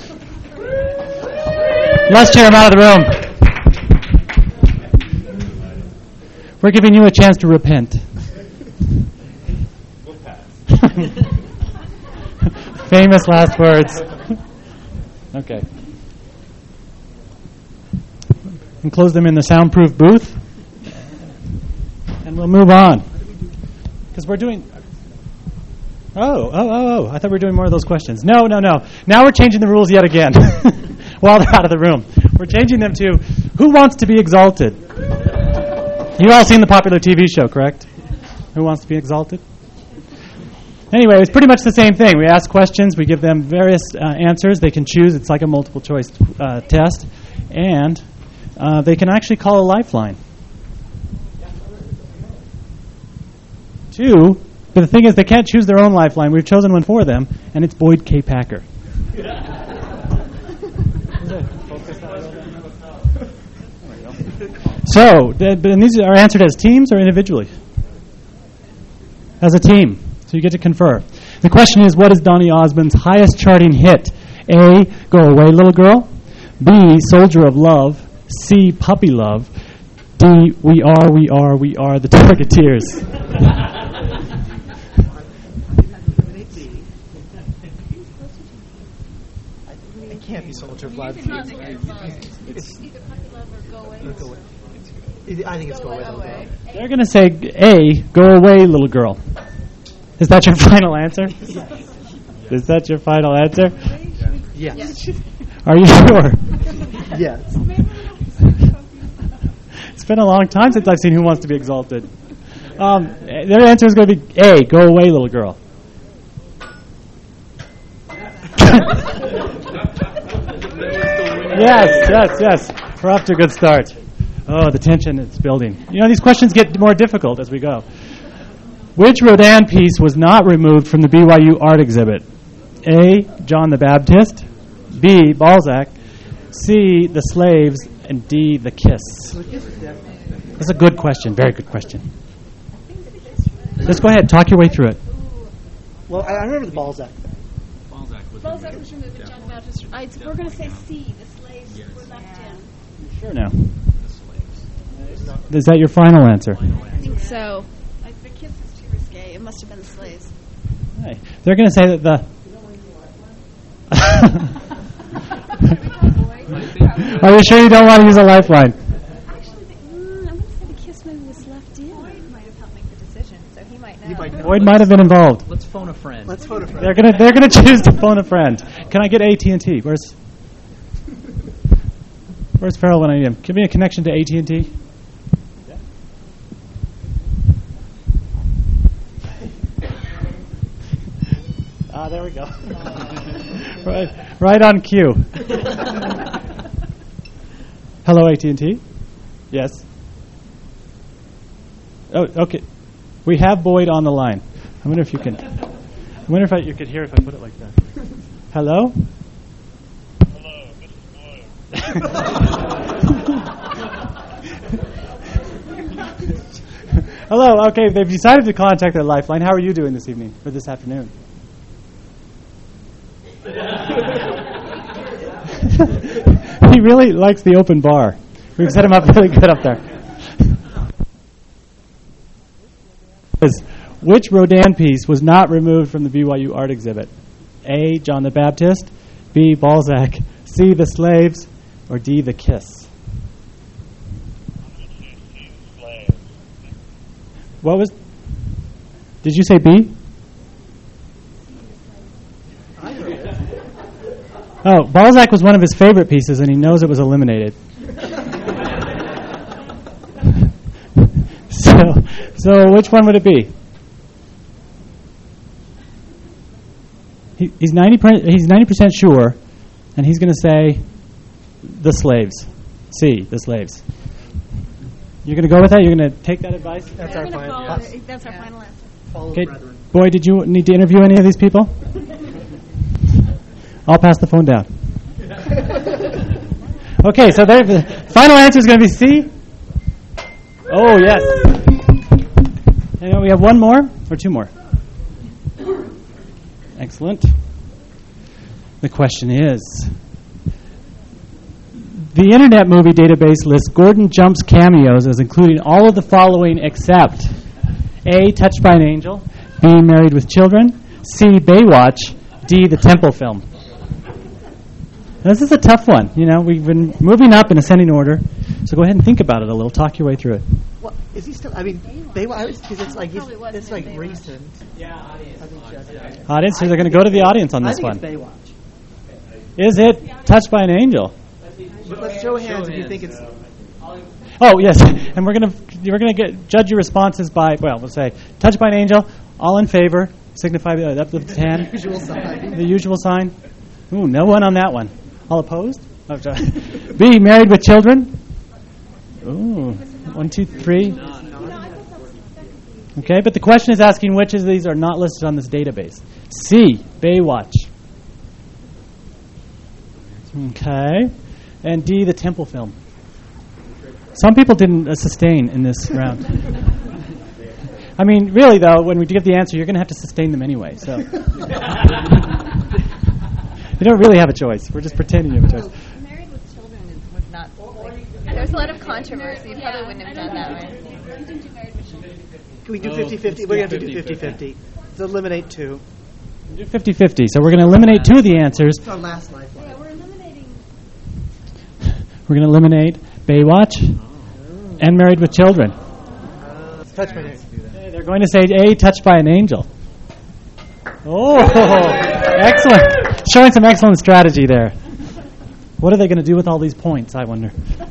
Let's cheer him out of the room. We're giving you a chance to repent. We'll pass. Famous last words. Okay. Enclose them in the soundproof booth. And we'll move on. Because we're doing... Oh, oh, oh, oh. I thought we were doing more of those questions. No, no, no. Now we're changing the rules yet again. While they're out of the room. We're changing them to, who wants to be exalted? You've all seen the popular T V show, correct? Who wants to be exalted? Anyway, it's pretty much the same thing. We ask questions. We give them various uh, answers. They can choose. It's like a multiple choice uh, test. And uh, they can actually call a lifeline. Two, but the thing is they can't choose their own lifeline. We've chosen one for them, and it's Boyd K. Packer. So, and these are answered as teams or individually? As a team. So you get to confer. The question is, what is Donny Osmond's highest charting hit? A, Go Away Little Girl. B, Soldier of Love. C, Puppy Love. D, We Are, We Are, We Are the Targeteers. It can't be Soldier of Love. It's either Puppy Love or Go Away. Go Away. I think it's Go Away, Little Girl. They're going to say A, Go Away Little Girl. Is that your final answer? Yes. Is that your final answer? Yes. Are you sure? Yes. It's been a long time since I've seen Who Wants to Be Exalted. Um, their answer is going to be A, Go Away Little Girl. Yes, yes, yes. We're off to a good start. Oh, the tension is building. You know, these questions get more difficult as we go. Which Rodin piece was not removed from the B Y U art exhibit? A, John the Baptist. B, Balzac. C, The Slaves. And D, The Kiss. That's a good question. Very good question. Just go ahead. Talk your way through it. Well, I, I remember the Balzac thing. Balzac was Balzac was removed, but John the Baptist. I, we're going to say C. The slaves Yes. were left in. Sure now. Is that your final answer? I think so. I, the kiss is too risque. It must have been the slaves. Hey, they're going to say that the... Are you sure you don't want to use a lifeline? Actually, the, mm, I'm going to say the kiss maybe was left in. Boyd might have helped make the decision, so he might know. Might know. Boyd might have been involved. Let's phone a friend. Let's phone a friend. They're going to they're going to choose to phone a friend. Can I get A T and T? Where's Where's Farrell when I need him? Give me a connection to A T and T. Ah, there we go. right, right on cue. Hello, A T and T. Yes. Oh, okay. We have Boyd on the line. I wonder if you can. I wonder if I, you could hear if I put it like that. Hello. Hello, this is Boyd. Hello. Okay, they've decided to contact their lifeline. How are you doing this evening or this afternoon? He really likes the open bar. We've set him up really good up there. Which Rodin piece was not removed from the B Y U art exhibit? A, John the Baptist. B, Balzac. C, The Slaves. Or D, The Kiss. What was... Did you say B? Oh, Balzac was one of his favorite pieces, and he knows it was eliminated. so, so which one would it be? He, he's ninety. He's ninety percent sure, and he's going to say, The Slaves. C, The Slaves. You're going to go with that? You're going to take that advice? That's We're our gonna final. follow That's, it. That's our final answer. follow Okay, the brethren. Boy, did you need to interview any of these people? I'll pass the phone down. Okay, so there, the final answer is going to be C. Oh, yes. And we have one more or two more? Excellent. The question is, the Internet Movie Database lists Gordon Jump's cameos as including all of the following except A, Touched by an Angel, B, Married with Children, C, Baywatch, D, the Temple film. This is a tough one. You know, we've been moving up in ascending order, so go ahead and think about it a little. Talk your way through it. What is he still? I mean, Baywatch, because it's like he's, Probably wasn't it's like in Baywatch. recent. Yeah, audience. I think just, Audience, so they're going to go to the audience on I this think one. it's Baywatch. Is it Touched by an Angel? But let's show hands if you think it's. Oh, yes. And we're going to we're going to get judge your responses by, well, we'll say Touched by an Angel, all in favor, Signify uh, up with the tan. Usual sign. The usual sign. Ooh, no one on that one. All opposed? Oh, sorry. B, married with children. Ooh, one, two, three. Okay, but the question is asking which of these are not listed on this database. C, Baywatch. Okay. And D, the Temple film. Some people didn't uh, sustain in this round. I mean, really, though, when we give the answer, you're going to have to sustain them anyway. So you don't really have a choice. We're just pretending you have a choice. Married with children would not. Like, there's a lot of controversy. You probably wouldn't have done that, right? Can we do fifty-fifty? We're going to have to do fifty-fifty. So eliminate two. Do fifty-fifty. So we're going to eliminate two of the answers. It's our last lifeline. Yeah, we're eliminating. We're going to eliminate Baywatch and Married with Children. Touch my name. They're going to say A, Touched by an Angel. Oh, excellent. Showing some excellent strategy there. What are they going to do with all these points, I wonder?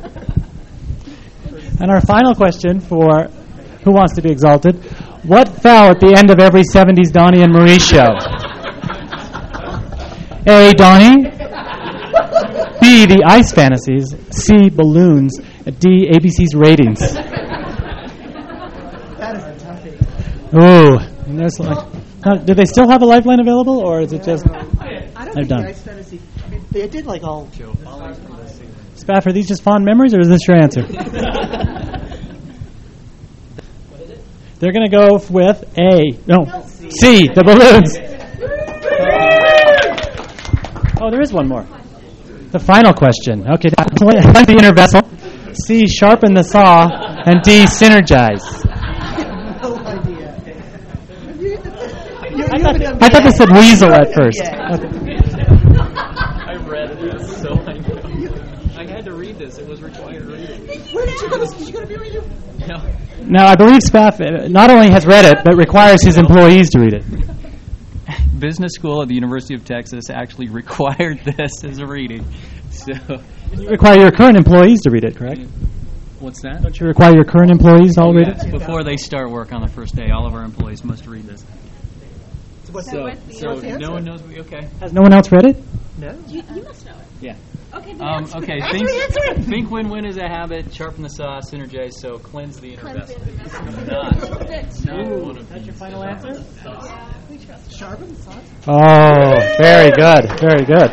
And our final question for Who Wants to Be Exalted. What fell at the end of every seventies Donnie and Marie show? A, Donnie. B, the Ice Fantasies. C, balloons. D, A B C's ratings. That is a toughie. Ooh. And there's like, now, do they still have a lifeline available, or is it just... I don't They're think done. the Ice Fantasy... I mean, they did like all... Spaff, are these just fond memories, or is this your answer? They're going to go with A. No, C, the balloons. Oh, there is one more. The final question. Okay, the inner vessel. C, sharpen the saw. And D, synergize. No idea. I thought, I thought they said weasel at first. Yeah. Okay. I read this, so I know. I had to read this. It was required reading. Where did you go to, did you go to B Y U? No. Now, I believe Spaff uh, not only has read it, but requires his employees to read it. Business school at the University of Texas actually required this as a reading. So, You require your current employees to read it, correct? what's that? Don't you require your current employees to all read Yes, it? before they start work on the first day, all of our employees must read this. So what's So, the, so what's the answer? no one knows. We, okay. Has no one else read it? No. You, you must know it. Yeah. Okay, then Um, answer okay. it. Think, Answer it, answer it. think win-win is a habit. Sharpen the saw. Synergize. So cleanse the inner Cleanse the vessel. inner vessel. Not, That's not true. one of That's these. your final answer? Yeah, we trust you. Sharpen the saw? Oh, very good, very good.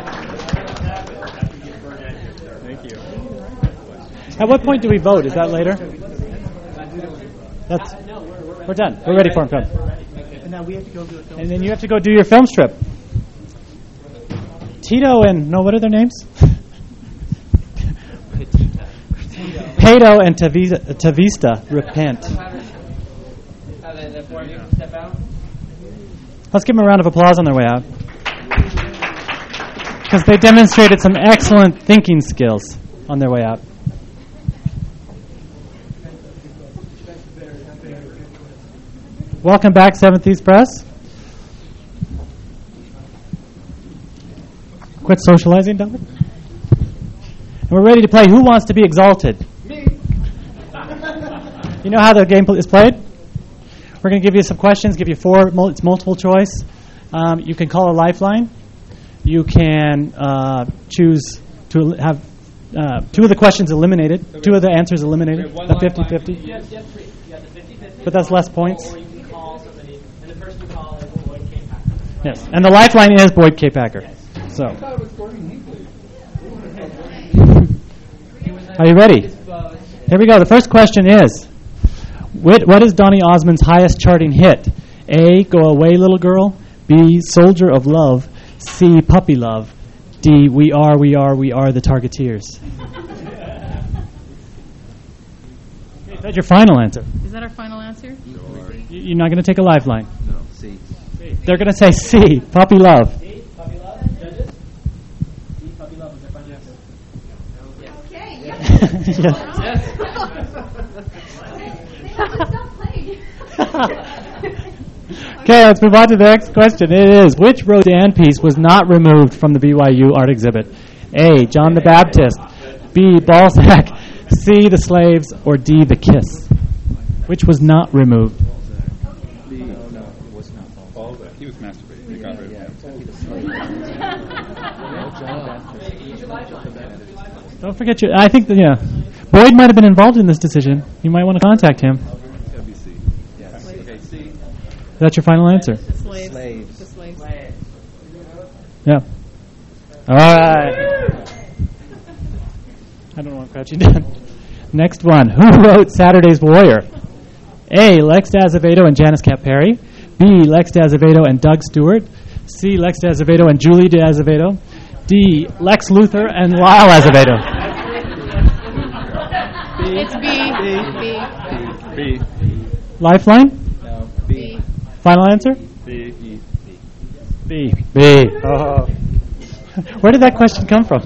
Thank you. At what point do we vote? Is that later? That's. We're done. We're ready for him. Come. And now we have to go do a film. And then you have to go do your film strip. Tito and no, what are their names? Pato and Tavista, Tavista repent. Let's give them a round of applause on their way out, because they demonstrated some excellent thinking skills on their way out. Welcome back, Seventh East Press. Quit socializing, Dominic. And we're ready to play Who Wants to Be Exalted? Me. You know how the game is played? We're going to give you some questions, give you four, it's multiple choice. Um, you can call a lifeline. You can uh, choose to have uh, two of the questions eliminated, okay. Two of the answers eliminated, a fifty-fifty. You have, you have three. You have the fifty-fifty. But that's less points. Or you can call somebody, and the person you call is Boyd K. Packer. Yes, and the lifeline is Boyd K. Packer. Yes. So, are you ready? Here we go. The first question is, what, what is Donny Osmond's highest charting hit? A, Go Away Little Girl. B, Soldier of Love. C, Puppy Love. D, We Are, We Are, We Are the Targeteers. Is that your final answer? Is that our final answer? Sure. You're not going to take a lifeline? No, C. They're going to say C, Puppy Love. Puppy Love, judges? D, Puppy Love is their final answer. Okay, Yes. Yes. Stop playing. Okay, let's move on to the next question. It is, which Rodin piece was not removed from the B Y U art exhibit? A, John the Baptist. B, Balzac. C, The Slaves. Or D, The Kiss. Which was not removed? No, no, it was not Paul. Paul, but he was masturbating. They got rid of Yeah, him. exactly the slave. No, John Baptist. Don't forget your. I think that yeah, Boyd might have been involved in this decision. You might want to contact him. It's gotta be C. Yes. Okay, C. Is that your final answer? The slaves. Slaves. The slaves. Yeah. All right. I don't want crouching down. Next one. Who wrote Saturday's Warrior? A. Lex D'Azevedo and Janice Caperi. B. Lex D'Azevedo and Doug Stewart. C. Lex D'Azevedo and Julie D'Azevedo. D. Lex Luthor and Lyle Azevedo. It's B. B. B. Lifeline? No, B. Final answer? B. E. B. B. Oh. Where did that question come from?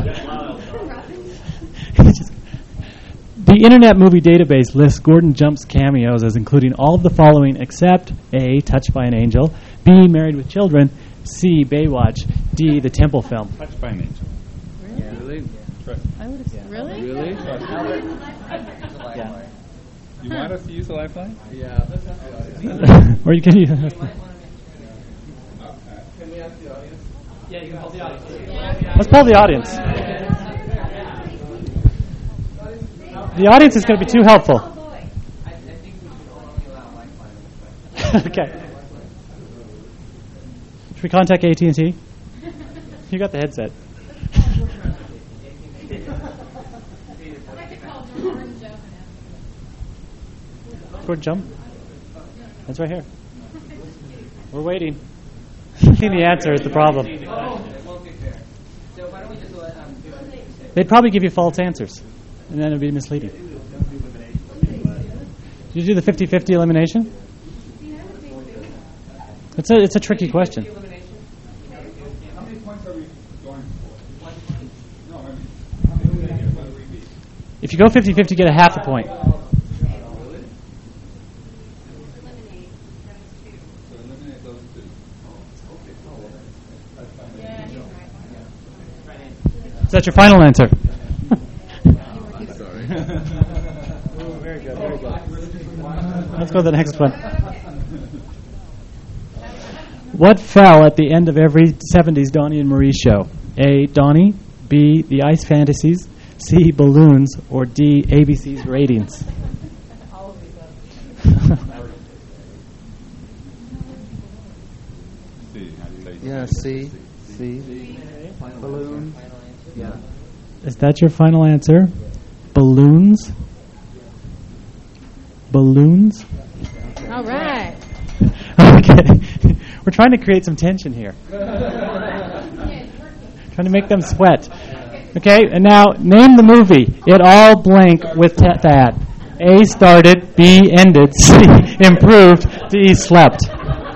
The Internet Movie Database lists Gordon Jump's cameos as including all of the following except A. Touched by an Angel, B. Married with Children, C. Baywatch, D. The Temple film. Touched by an angel. Yeah. Really? Trust me. I would have Yeah. really. Really? Yeah. You want us to use the lifeline? Yeah. Or you can use Can we ask the audience? Yeah, you can hold the audience. Let's poll the audience. The audience is going to be too helpful. I, I think we should only allow lifeline. Okay. Should we contact A T and T? You got the headset. Gordon Jump? That's right here. We're waiting. I think the answer is the problem. It won't be fair. So why don't we just let um, do it? They'd probably give you false answers, and then it would be misleading. Did you do the fifty-fifty elimination? It's a, it's a tricky question. How many points are we going for? No, I mean, how many would I get? What would we be? If you go fifty-fifty, get a half a point. So eliminate those two. Is that your final answer? Sorry. Very good, very good. Let's go to the next one. What fell at the end of every seventies Donnie and Marie show? A. Donnie, B. The Ice Fantasies, C. Balloons, or D. A B C's ratings? C. How do you say? Yeah, C. C. Balloon. Yeah. Is that your final answer? Balloons? Balloons? All right. Okay. We're trying to create some tension here. Trying to make them sweat. Okay, and now name the movie. It all blank with t- that. A started, B ended, C improved, D slept.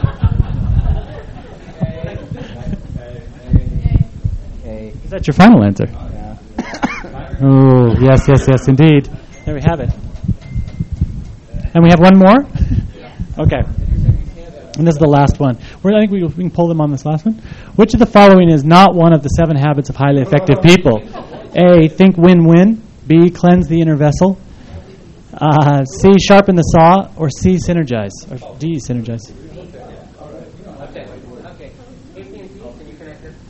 A. Is that your final answer? Yeah. Oh, yes, yes, yes, indeed. There we have it. And we have one more? Okay. And this is the last one. We're, I think we, we can pull them on this last one. Which of the following is not one of the seven habits of highly effective people? A. Think win-win. B. Cleanse the inner vessel. Uh, C. Sharpen the saw. Or C. Synergize. Or D. Synergize. Okay. Okay. A T and T, can you connect us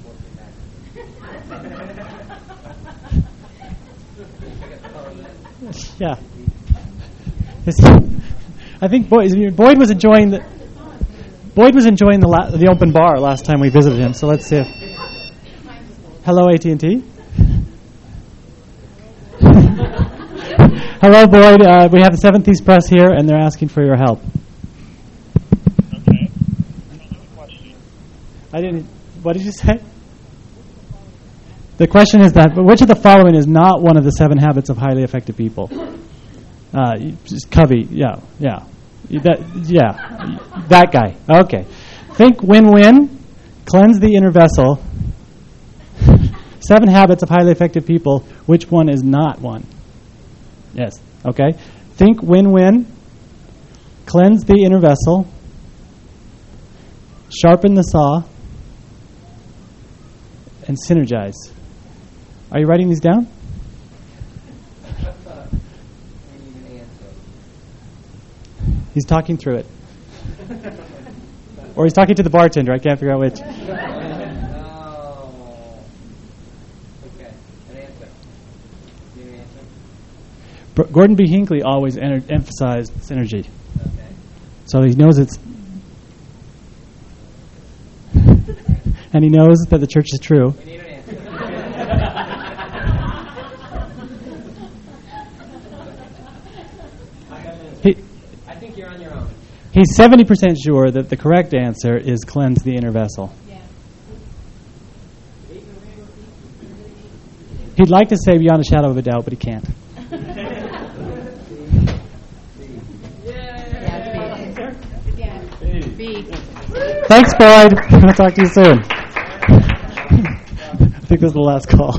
to Yeah. This, I think Boyd, Boyd was enjoying the Boyd was enjoying the la- the open bar last time we visited him. So let's see. If, hello, A T and T. Hello, Boyd. Uh, we have the Seventh East Press here, and they're asking for your help. Okay. Another question. I didn't. What did you say? The question is that which of the following is not one of the seven habits of highly effective people? Uh, just Covey, yeah, yeah, that, yeah, that guy. Okay. Think win-win, cleanse the inner vessel. Seven habits of highly effective people. Which one is not one? Yes. Okay. Think win-win, cleanse the inner vessel, sharpen the saw, and synergize. Are you writing these down? He's talking through it. Or he's talking to the bartender. I can't figure out which. Oh. Okay. An answer. Need an answer? Br- Gordon B. Hinckley always ener- emphasized synergy. Okay. So he knows it's... and he knows that the church is true. We need an answer. He, I think you're on your own. he's seventy percent sure that the correct answer is cleanse the inner vessel. He'd like to say beyond a shadow of a doubt, but he can't. B. Thanks, Boyd. I'll talk to you soon. I think this is the last call.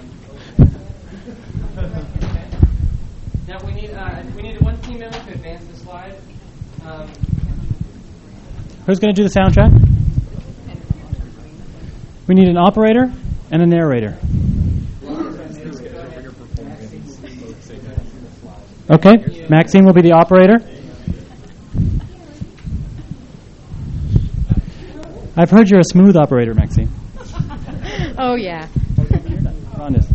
Now we need uh, we need one team member to advance the slide. Um, Who's going to do the soundtrack? We need an operator and a narrator. Okay, Maxine will be the operator. I've heard you're a smooth operator, Maxine. Oh, yeah. Honest.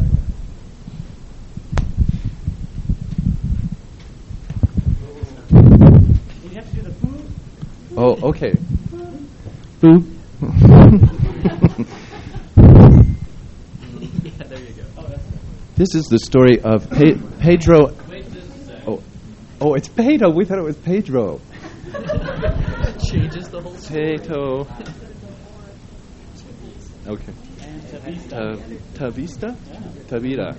Oh, okay. Boo. This is the story of Pe- Pedro. Oh, oh, it's Pedro. We thought it was Pedro. Changes the whole story. Potato. Okay. Ta- Tavista? Tavita.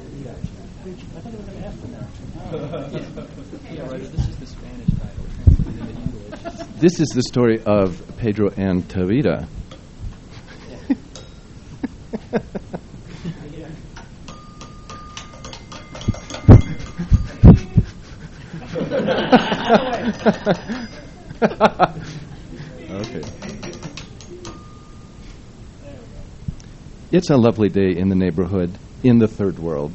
Yeah, right. This is the Spanish title translated into English. This is the story of Pedro and Tavita. Okay. It's a lovely day in the neighborhood in the third world.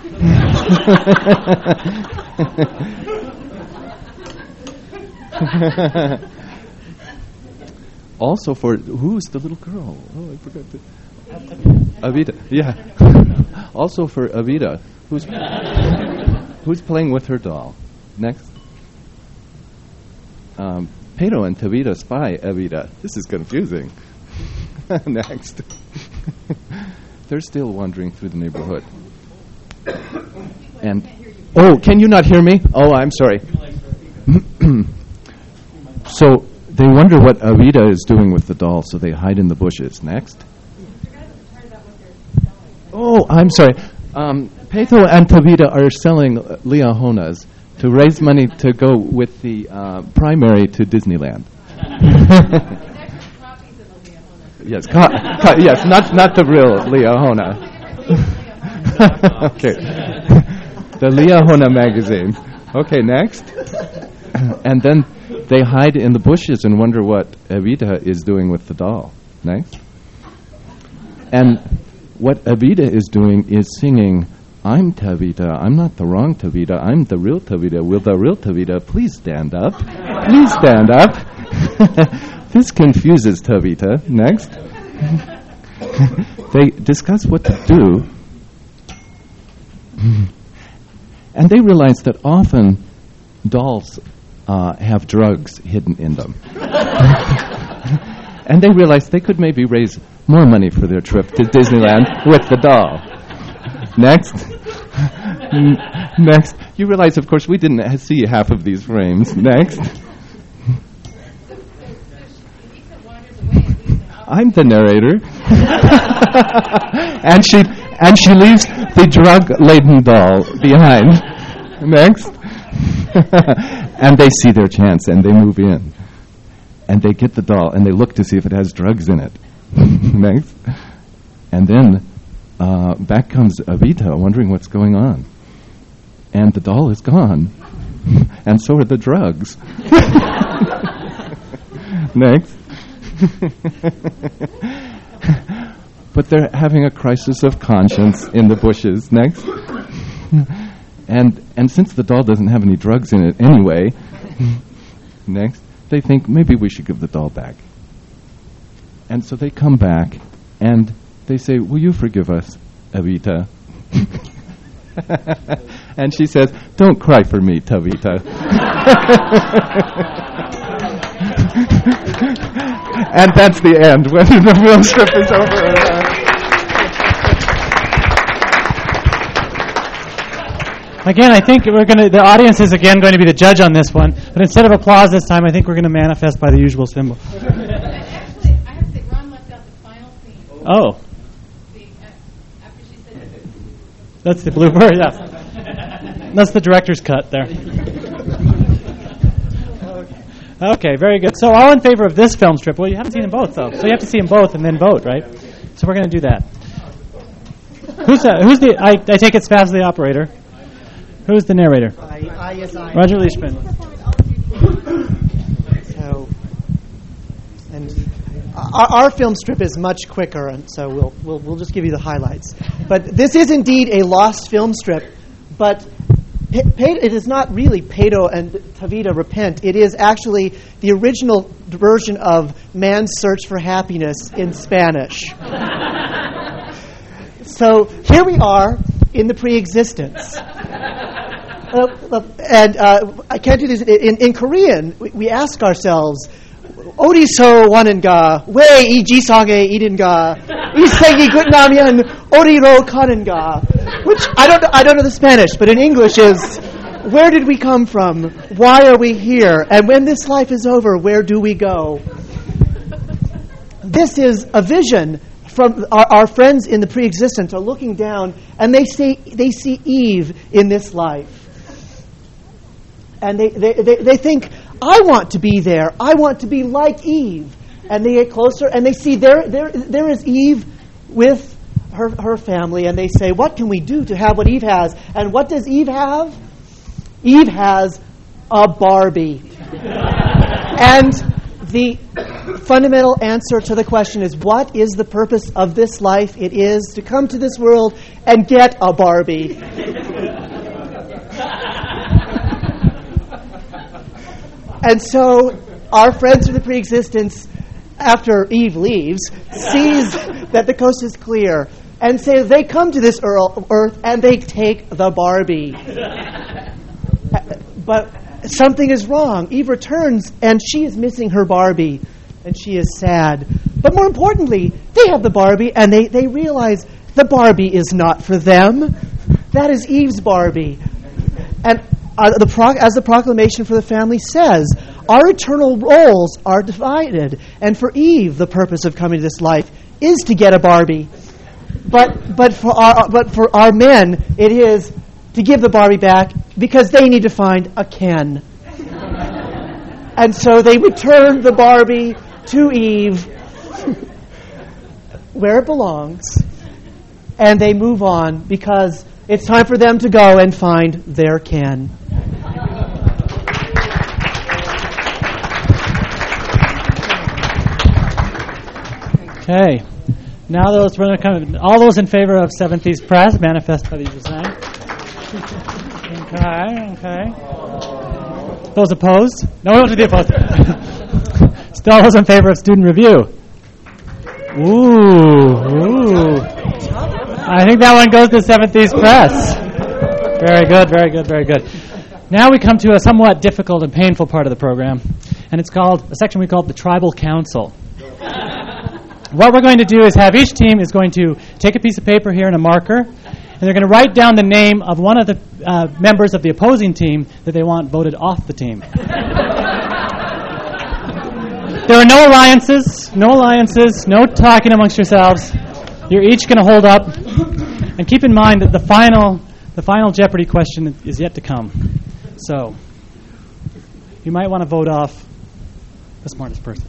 Also for who's the little girl? Oh, I forgot to. Avita, yeah. Also for Avita, who's who's playing with her doll. Next. Um, Pedro and Tavita spy Avita. This is confusing. Next. They're still wandering through the neighborhood. And oh, can you not hear me? Oh, I'm sorry. So they wonder what Avita is doing with the doll, so they hide in the bushes. Next. Oh, I'm sorry. Um, Pedro and Tavita are selling Leojonas to raise money to go with the uh, primary to Disneyland. Yes, co- co- yes, not not the real Leojona. Okay, the Leojona magazine. Okay, next. And then they hide in the bushes and wonder what Evita is doing with the doll. Next. And what Evita is doing is singing, "I'm Tavita. I'm not the wrong Tavita. I'm the real Tavita. Will the real Tavita please stand up? Please stand up." This confuses Tavita. Next. They discuss what to do. And they realize that often dolls uh, have drugs hidden in them. And they realize they could maybe raise more money for their trip to Disneyland with the doll. Next. N- next. You realize, of course, we didn't ha- see half of these frames. Next. I'm the narrator. and she and she leaves the drug-laden doll behind. Next. And they see their chance and they move in. And they get the doll and they look to see if it has drugs in it. Next. And then uh, back comes Evita wondering what's going on. And the doll is gone. And so are the drugs. Next. But they're having a crisis of conscience in the bushes. Next. And and since the doll doesn't have any drugs in it anyway, next, they think maybe we should give the doll back. And so they come back and they say, will you forgive us, Evita? And she says, don't cry for me, Tavita. And that's the end when the film strip is over. Again, I think we're going to. The audience is again going to be the judge on this one. But instead of applause this time, I think we're going to manifest by the usual symbol. Actually, I have to say, Ron left out the final scene. Oh. The, uh, after she said it. That's the blooper, yeah. That's the director's cut there. Okay, very good. So all in favor of this film strip? Well, you haven't seen them both, though. So you have to see them both and then vote, right? So we're going to do that. Who's uh, who's the? I, I take it Spaz the operator. Who's the narrator? I, I, yes, I. Roger Leishman. So, and our, our film strip is much quicker, and so we'll, we'll we'll just give you the highlights. But this is indeed a lost film strip, but it is not really Pedo and Tavita Repent. It is actually the original version of Man's Search for Happiness in Spanish. So here we are in the pre-existence. Uh, and uh, I can't do this. In, in Korean, we, we ask ourselves, 어디서 왔는가? 왜 이 지상에 있는가? 이 세계 끝나면 어디로 가는가? Which I don't know, I don't know the Spanish, but in English is, where did we come from? Why are we here? And when this life is over, where do we go? This is a vision from our, our friends in the pre-existence are looking down, and they see they see Eve in this life, and they they, they, they think, I want to be there. I want to be like Eve. And they get closer, and they see there there there is Eve with her her family, and they say, what can we do to have what Eve has? And what does Eve have? Eve has a Barbie. And the fundamental answer to the question is, what is the purpose of this life? It is to come to this world and get a Barbie. And so our friends from the pre-existence, after Eve leaves, sees that the coast is clear, and say they come to this earth and they take the Barbie. But something is wrong. Eve returns and she is missing her Barbie, and she is sad. But more importantly, they have the Barbie, and they, they realize the Barbie is not for them. That is Eve's Barbie. And Uh, the pro- as the proclamation for the family says, our eternal roles are divided. And for Eve, the purpose of coming to this life is to get a Barbie. But but for our but for our men, it is to give the Barbie back because they need to find a Ken. And so they return the Barbie to Eve, where it belongs, and they move on because it's time for them to go and find their Ken. Okay. Now those we're going to all those in favor of Seven Thieves Press, manifest by the usual sign. Okay, okay. Those opposed? No, we don't do the opposed. Still those in favor of Student Review. Ooh, ooh. I think that one goes to Seven Thieves Press. Very good, very good, very good. Now we come to a somewhat difficult and painful part of the program, and it's called a section we call the Tribal Council. What we're going to do is have each team is going to take a piece of paper here and a marker, and they're going to write down the name of one of the uh, members of the opposing team that they want voted off the team. There are no alliances, no alliances, no talking amongst yourselves. You're each going to hold up, and keep in mind that the final, the final Jeopardy question is yet to come. So, you might want to vote off the smartest person.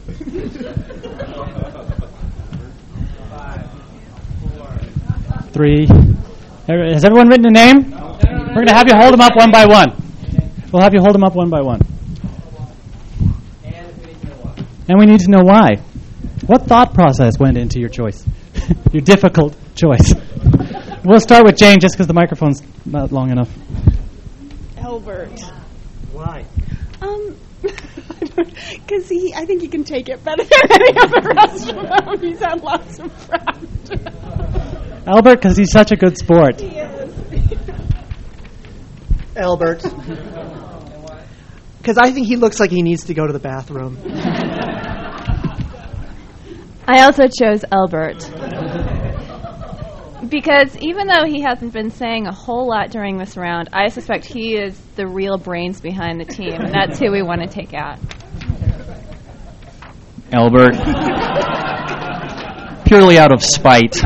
Three. Has everyone written a name? We're going to have you hold them up one by one. We'll have you hold them up one by one. And we need to know why. What thought process went into your choice? Your difficult choice. We'll start with Jane just because the microphone's not long enough. Albert. Why? Um, I Because he, I think he can take it better than any of the rest of them. He's had lots of practice. Albert, because he's such a good sport. He is. Albert. Because I think he looks like he needs to go to the bathroom. I also chose Albert. Because even though he hasn't been saying a whole lot during this round, I suspect he is the real brains behind the team, and that's who we want to take out. Albert. Purely out of spite.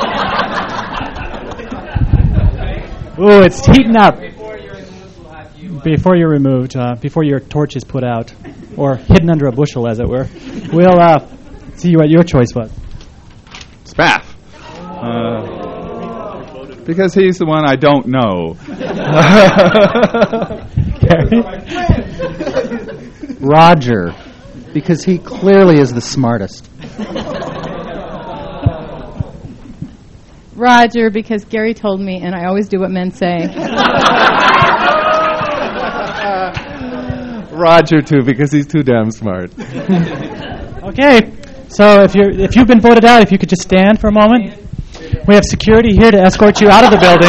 Ooh, it's heating up. Before you're removed, uh, before your torch is put out, or hidden under a bushel, as it were, we'll uh, see what your choice was. Spaff. Uh, because he's the one I don't know. Roger, because he clearly is the smartest. Roger, because Gary told me, and I always do what men say. Roger, too, because he's too damn smart. Okay, so if you're if you've been voted out, if you could just stand for a moment. We have security here to escort you out of the building.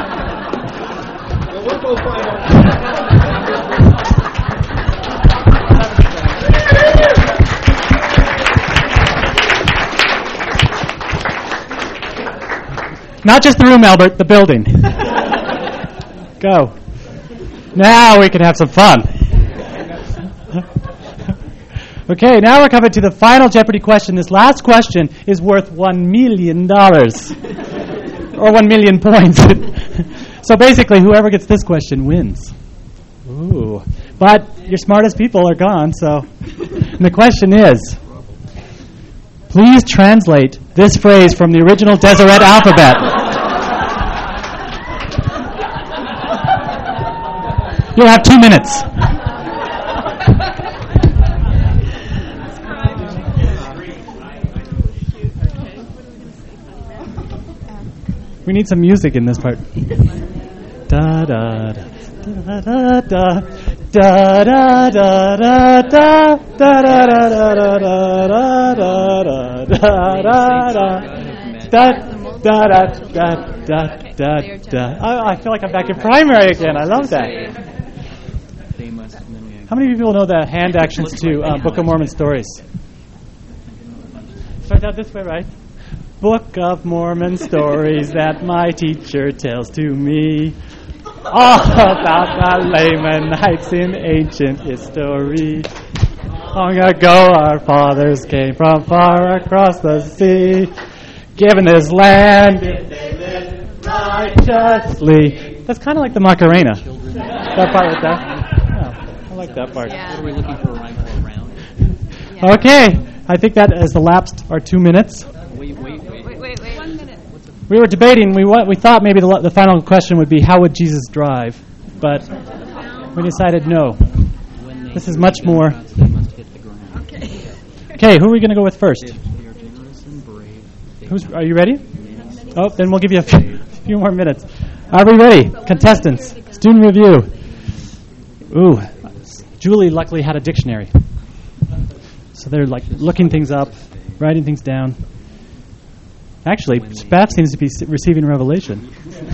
Not just the room, Albert, the building. Go. Now we can have some fun. Okay, now we're coming to the final Jeopardy question. This last question is worth one million dollars. Or one million points. So basically, whoever gets this question wins. Ooh. But your smartest people are gone, so... And the question is, please translate this phrase from the original Deseret alphabet. You'll have two minutes. We need some music in this part. Da da da da da da da da da da da da da da da. I feel like I'm back in primary again. I love that. How many people know the hand actions to uh, Book of Mormon stories? Starts out this way, right? Book of Mormon stories that my teacher tells to me, all about the Lamanites in ancient history. Long ago our fathers came from far across the sea, given this land if they live righteously. That's kind of like the Macarena. That part right there. Oh, I like that part. What are we looking for right around? Okay, I think that has elapsed our two minutes. Wait, wait, wait. Wait, wait, wait. One minute. We were debating. We wa- we thought maybe the, the final question would be, how would Jesus drive? But we decided no. This is much more. Okay, who are we going to go with first? Who's, are you ready? Oh, then we'll give you a few, few more minutes. Are we ready? Contestants, student review. Ooh, Julie luckily had a dictionary. So they're like looking things up, writing things down. Actually, Spaff seems to be receiving revelation.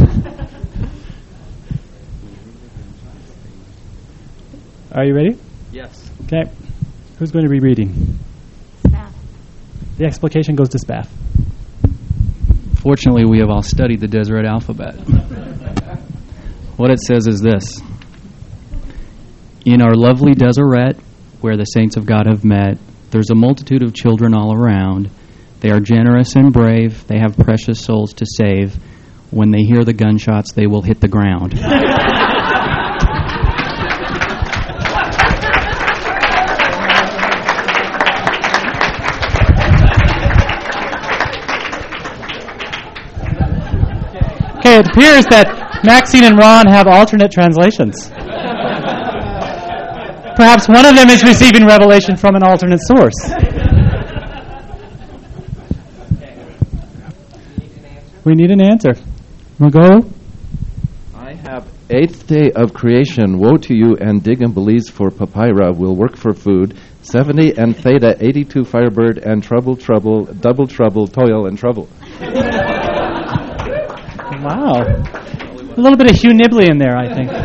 Are you ready? Yes. Okay. Who's going to be reading? Spaff. The explication goes to Spaff. Fortunately, we have all studied the Deseret alphabet. What it says is this. In our lovely Deseret, where the saints of God have met, there's a multitude of children all around. They are generous and brave. They have precious souls to save. When they hear the gunshots, they will hit the ground. Okay, it appears that Maxine and Ron have alternate translations. Perhaps one of them is receiving revelation from an alternate source. We need an answer. We'll go. I have eighth day of creation. Woe to you, and dig and Belize for papyra will work for food. seventy, and theta, eighty-two, Firebird, and trouble, trouble, double trouble, toil, and trouble. Wow. A little bit of Hugh Nibley in there, I think.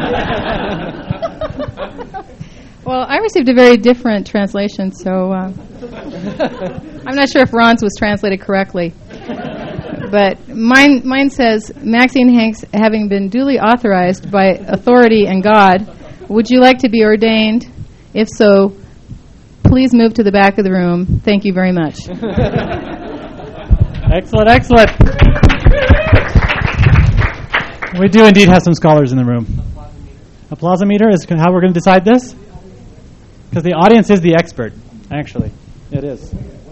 Well, I received a very different translation, so uh, I'm not sure if Ron's was translated correctly. But mine, mine says, Maxine Hanks, having been duly authorized by authority and God, would you like to be ordained? If so, please move to the back of the room. Thank you very much. Excellent, excellent. We do indeed have some scholars in the room. Applausometer is how we're going to decide this? Because the audience is the expert, actually. It is.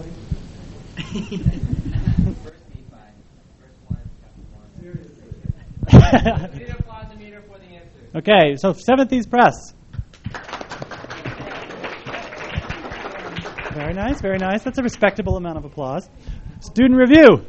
Okay, so Seventh East Press. Very nice, very nice. That's a respectable amount of applause. Student review.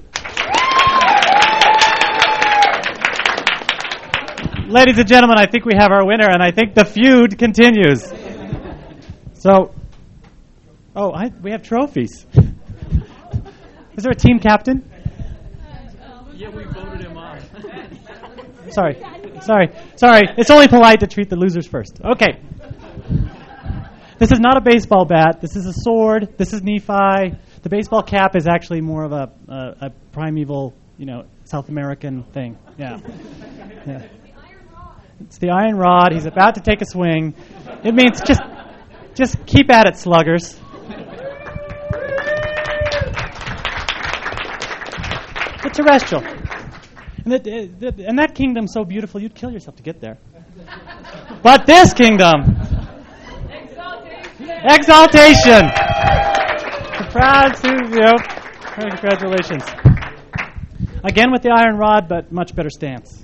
Ladies and gentlemen, I think we have our winner, and I think the feud continues. So, oh, I, we have trophies. Is there a team captain? Yeah, we voted him off. Sorry, sorry, sorry. It's only polite to treat the losers first. Okay. This is not a baseball bat. This is a sword. This is Nephi. The baseball cap is actually more of a, a, a primeval, you know, South American thing. Yeah. Yeah. It's the iron rod. He's about to take a swing. It means just, just keep at it, sluggers. The terrestrial. And, the, the, and that kingdom's so beautiful, you'd kill yourself to get there. But this kingdom, exaltation. Exaltation. Proud to, you know, congratulations. Again with the iron rod, but much better stance.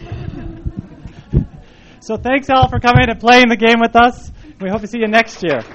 So thanks all for coming and playing the game with us. We hope to see you next year.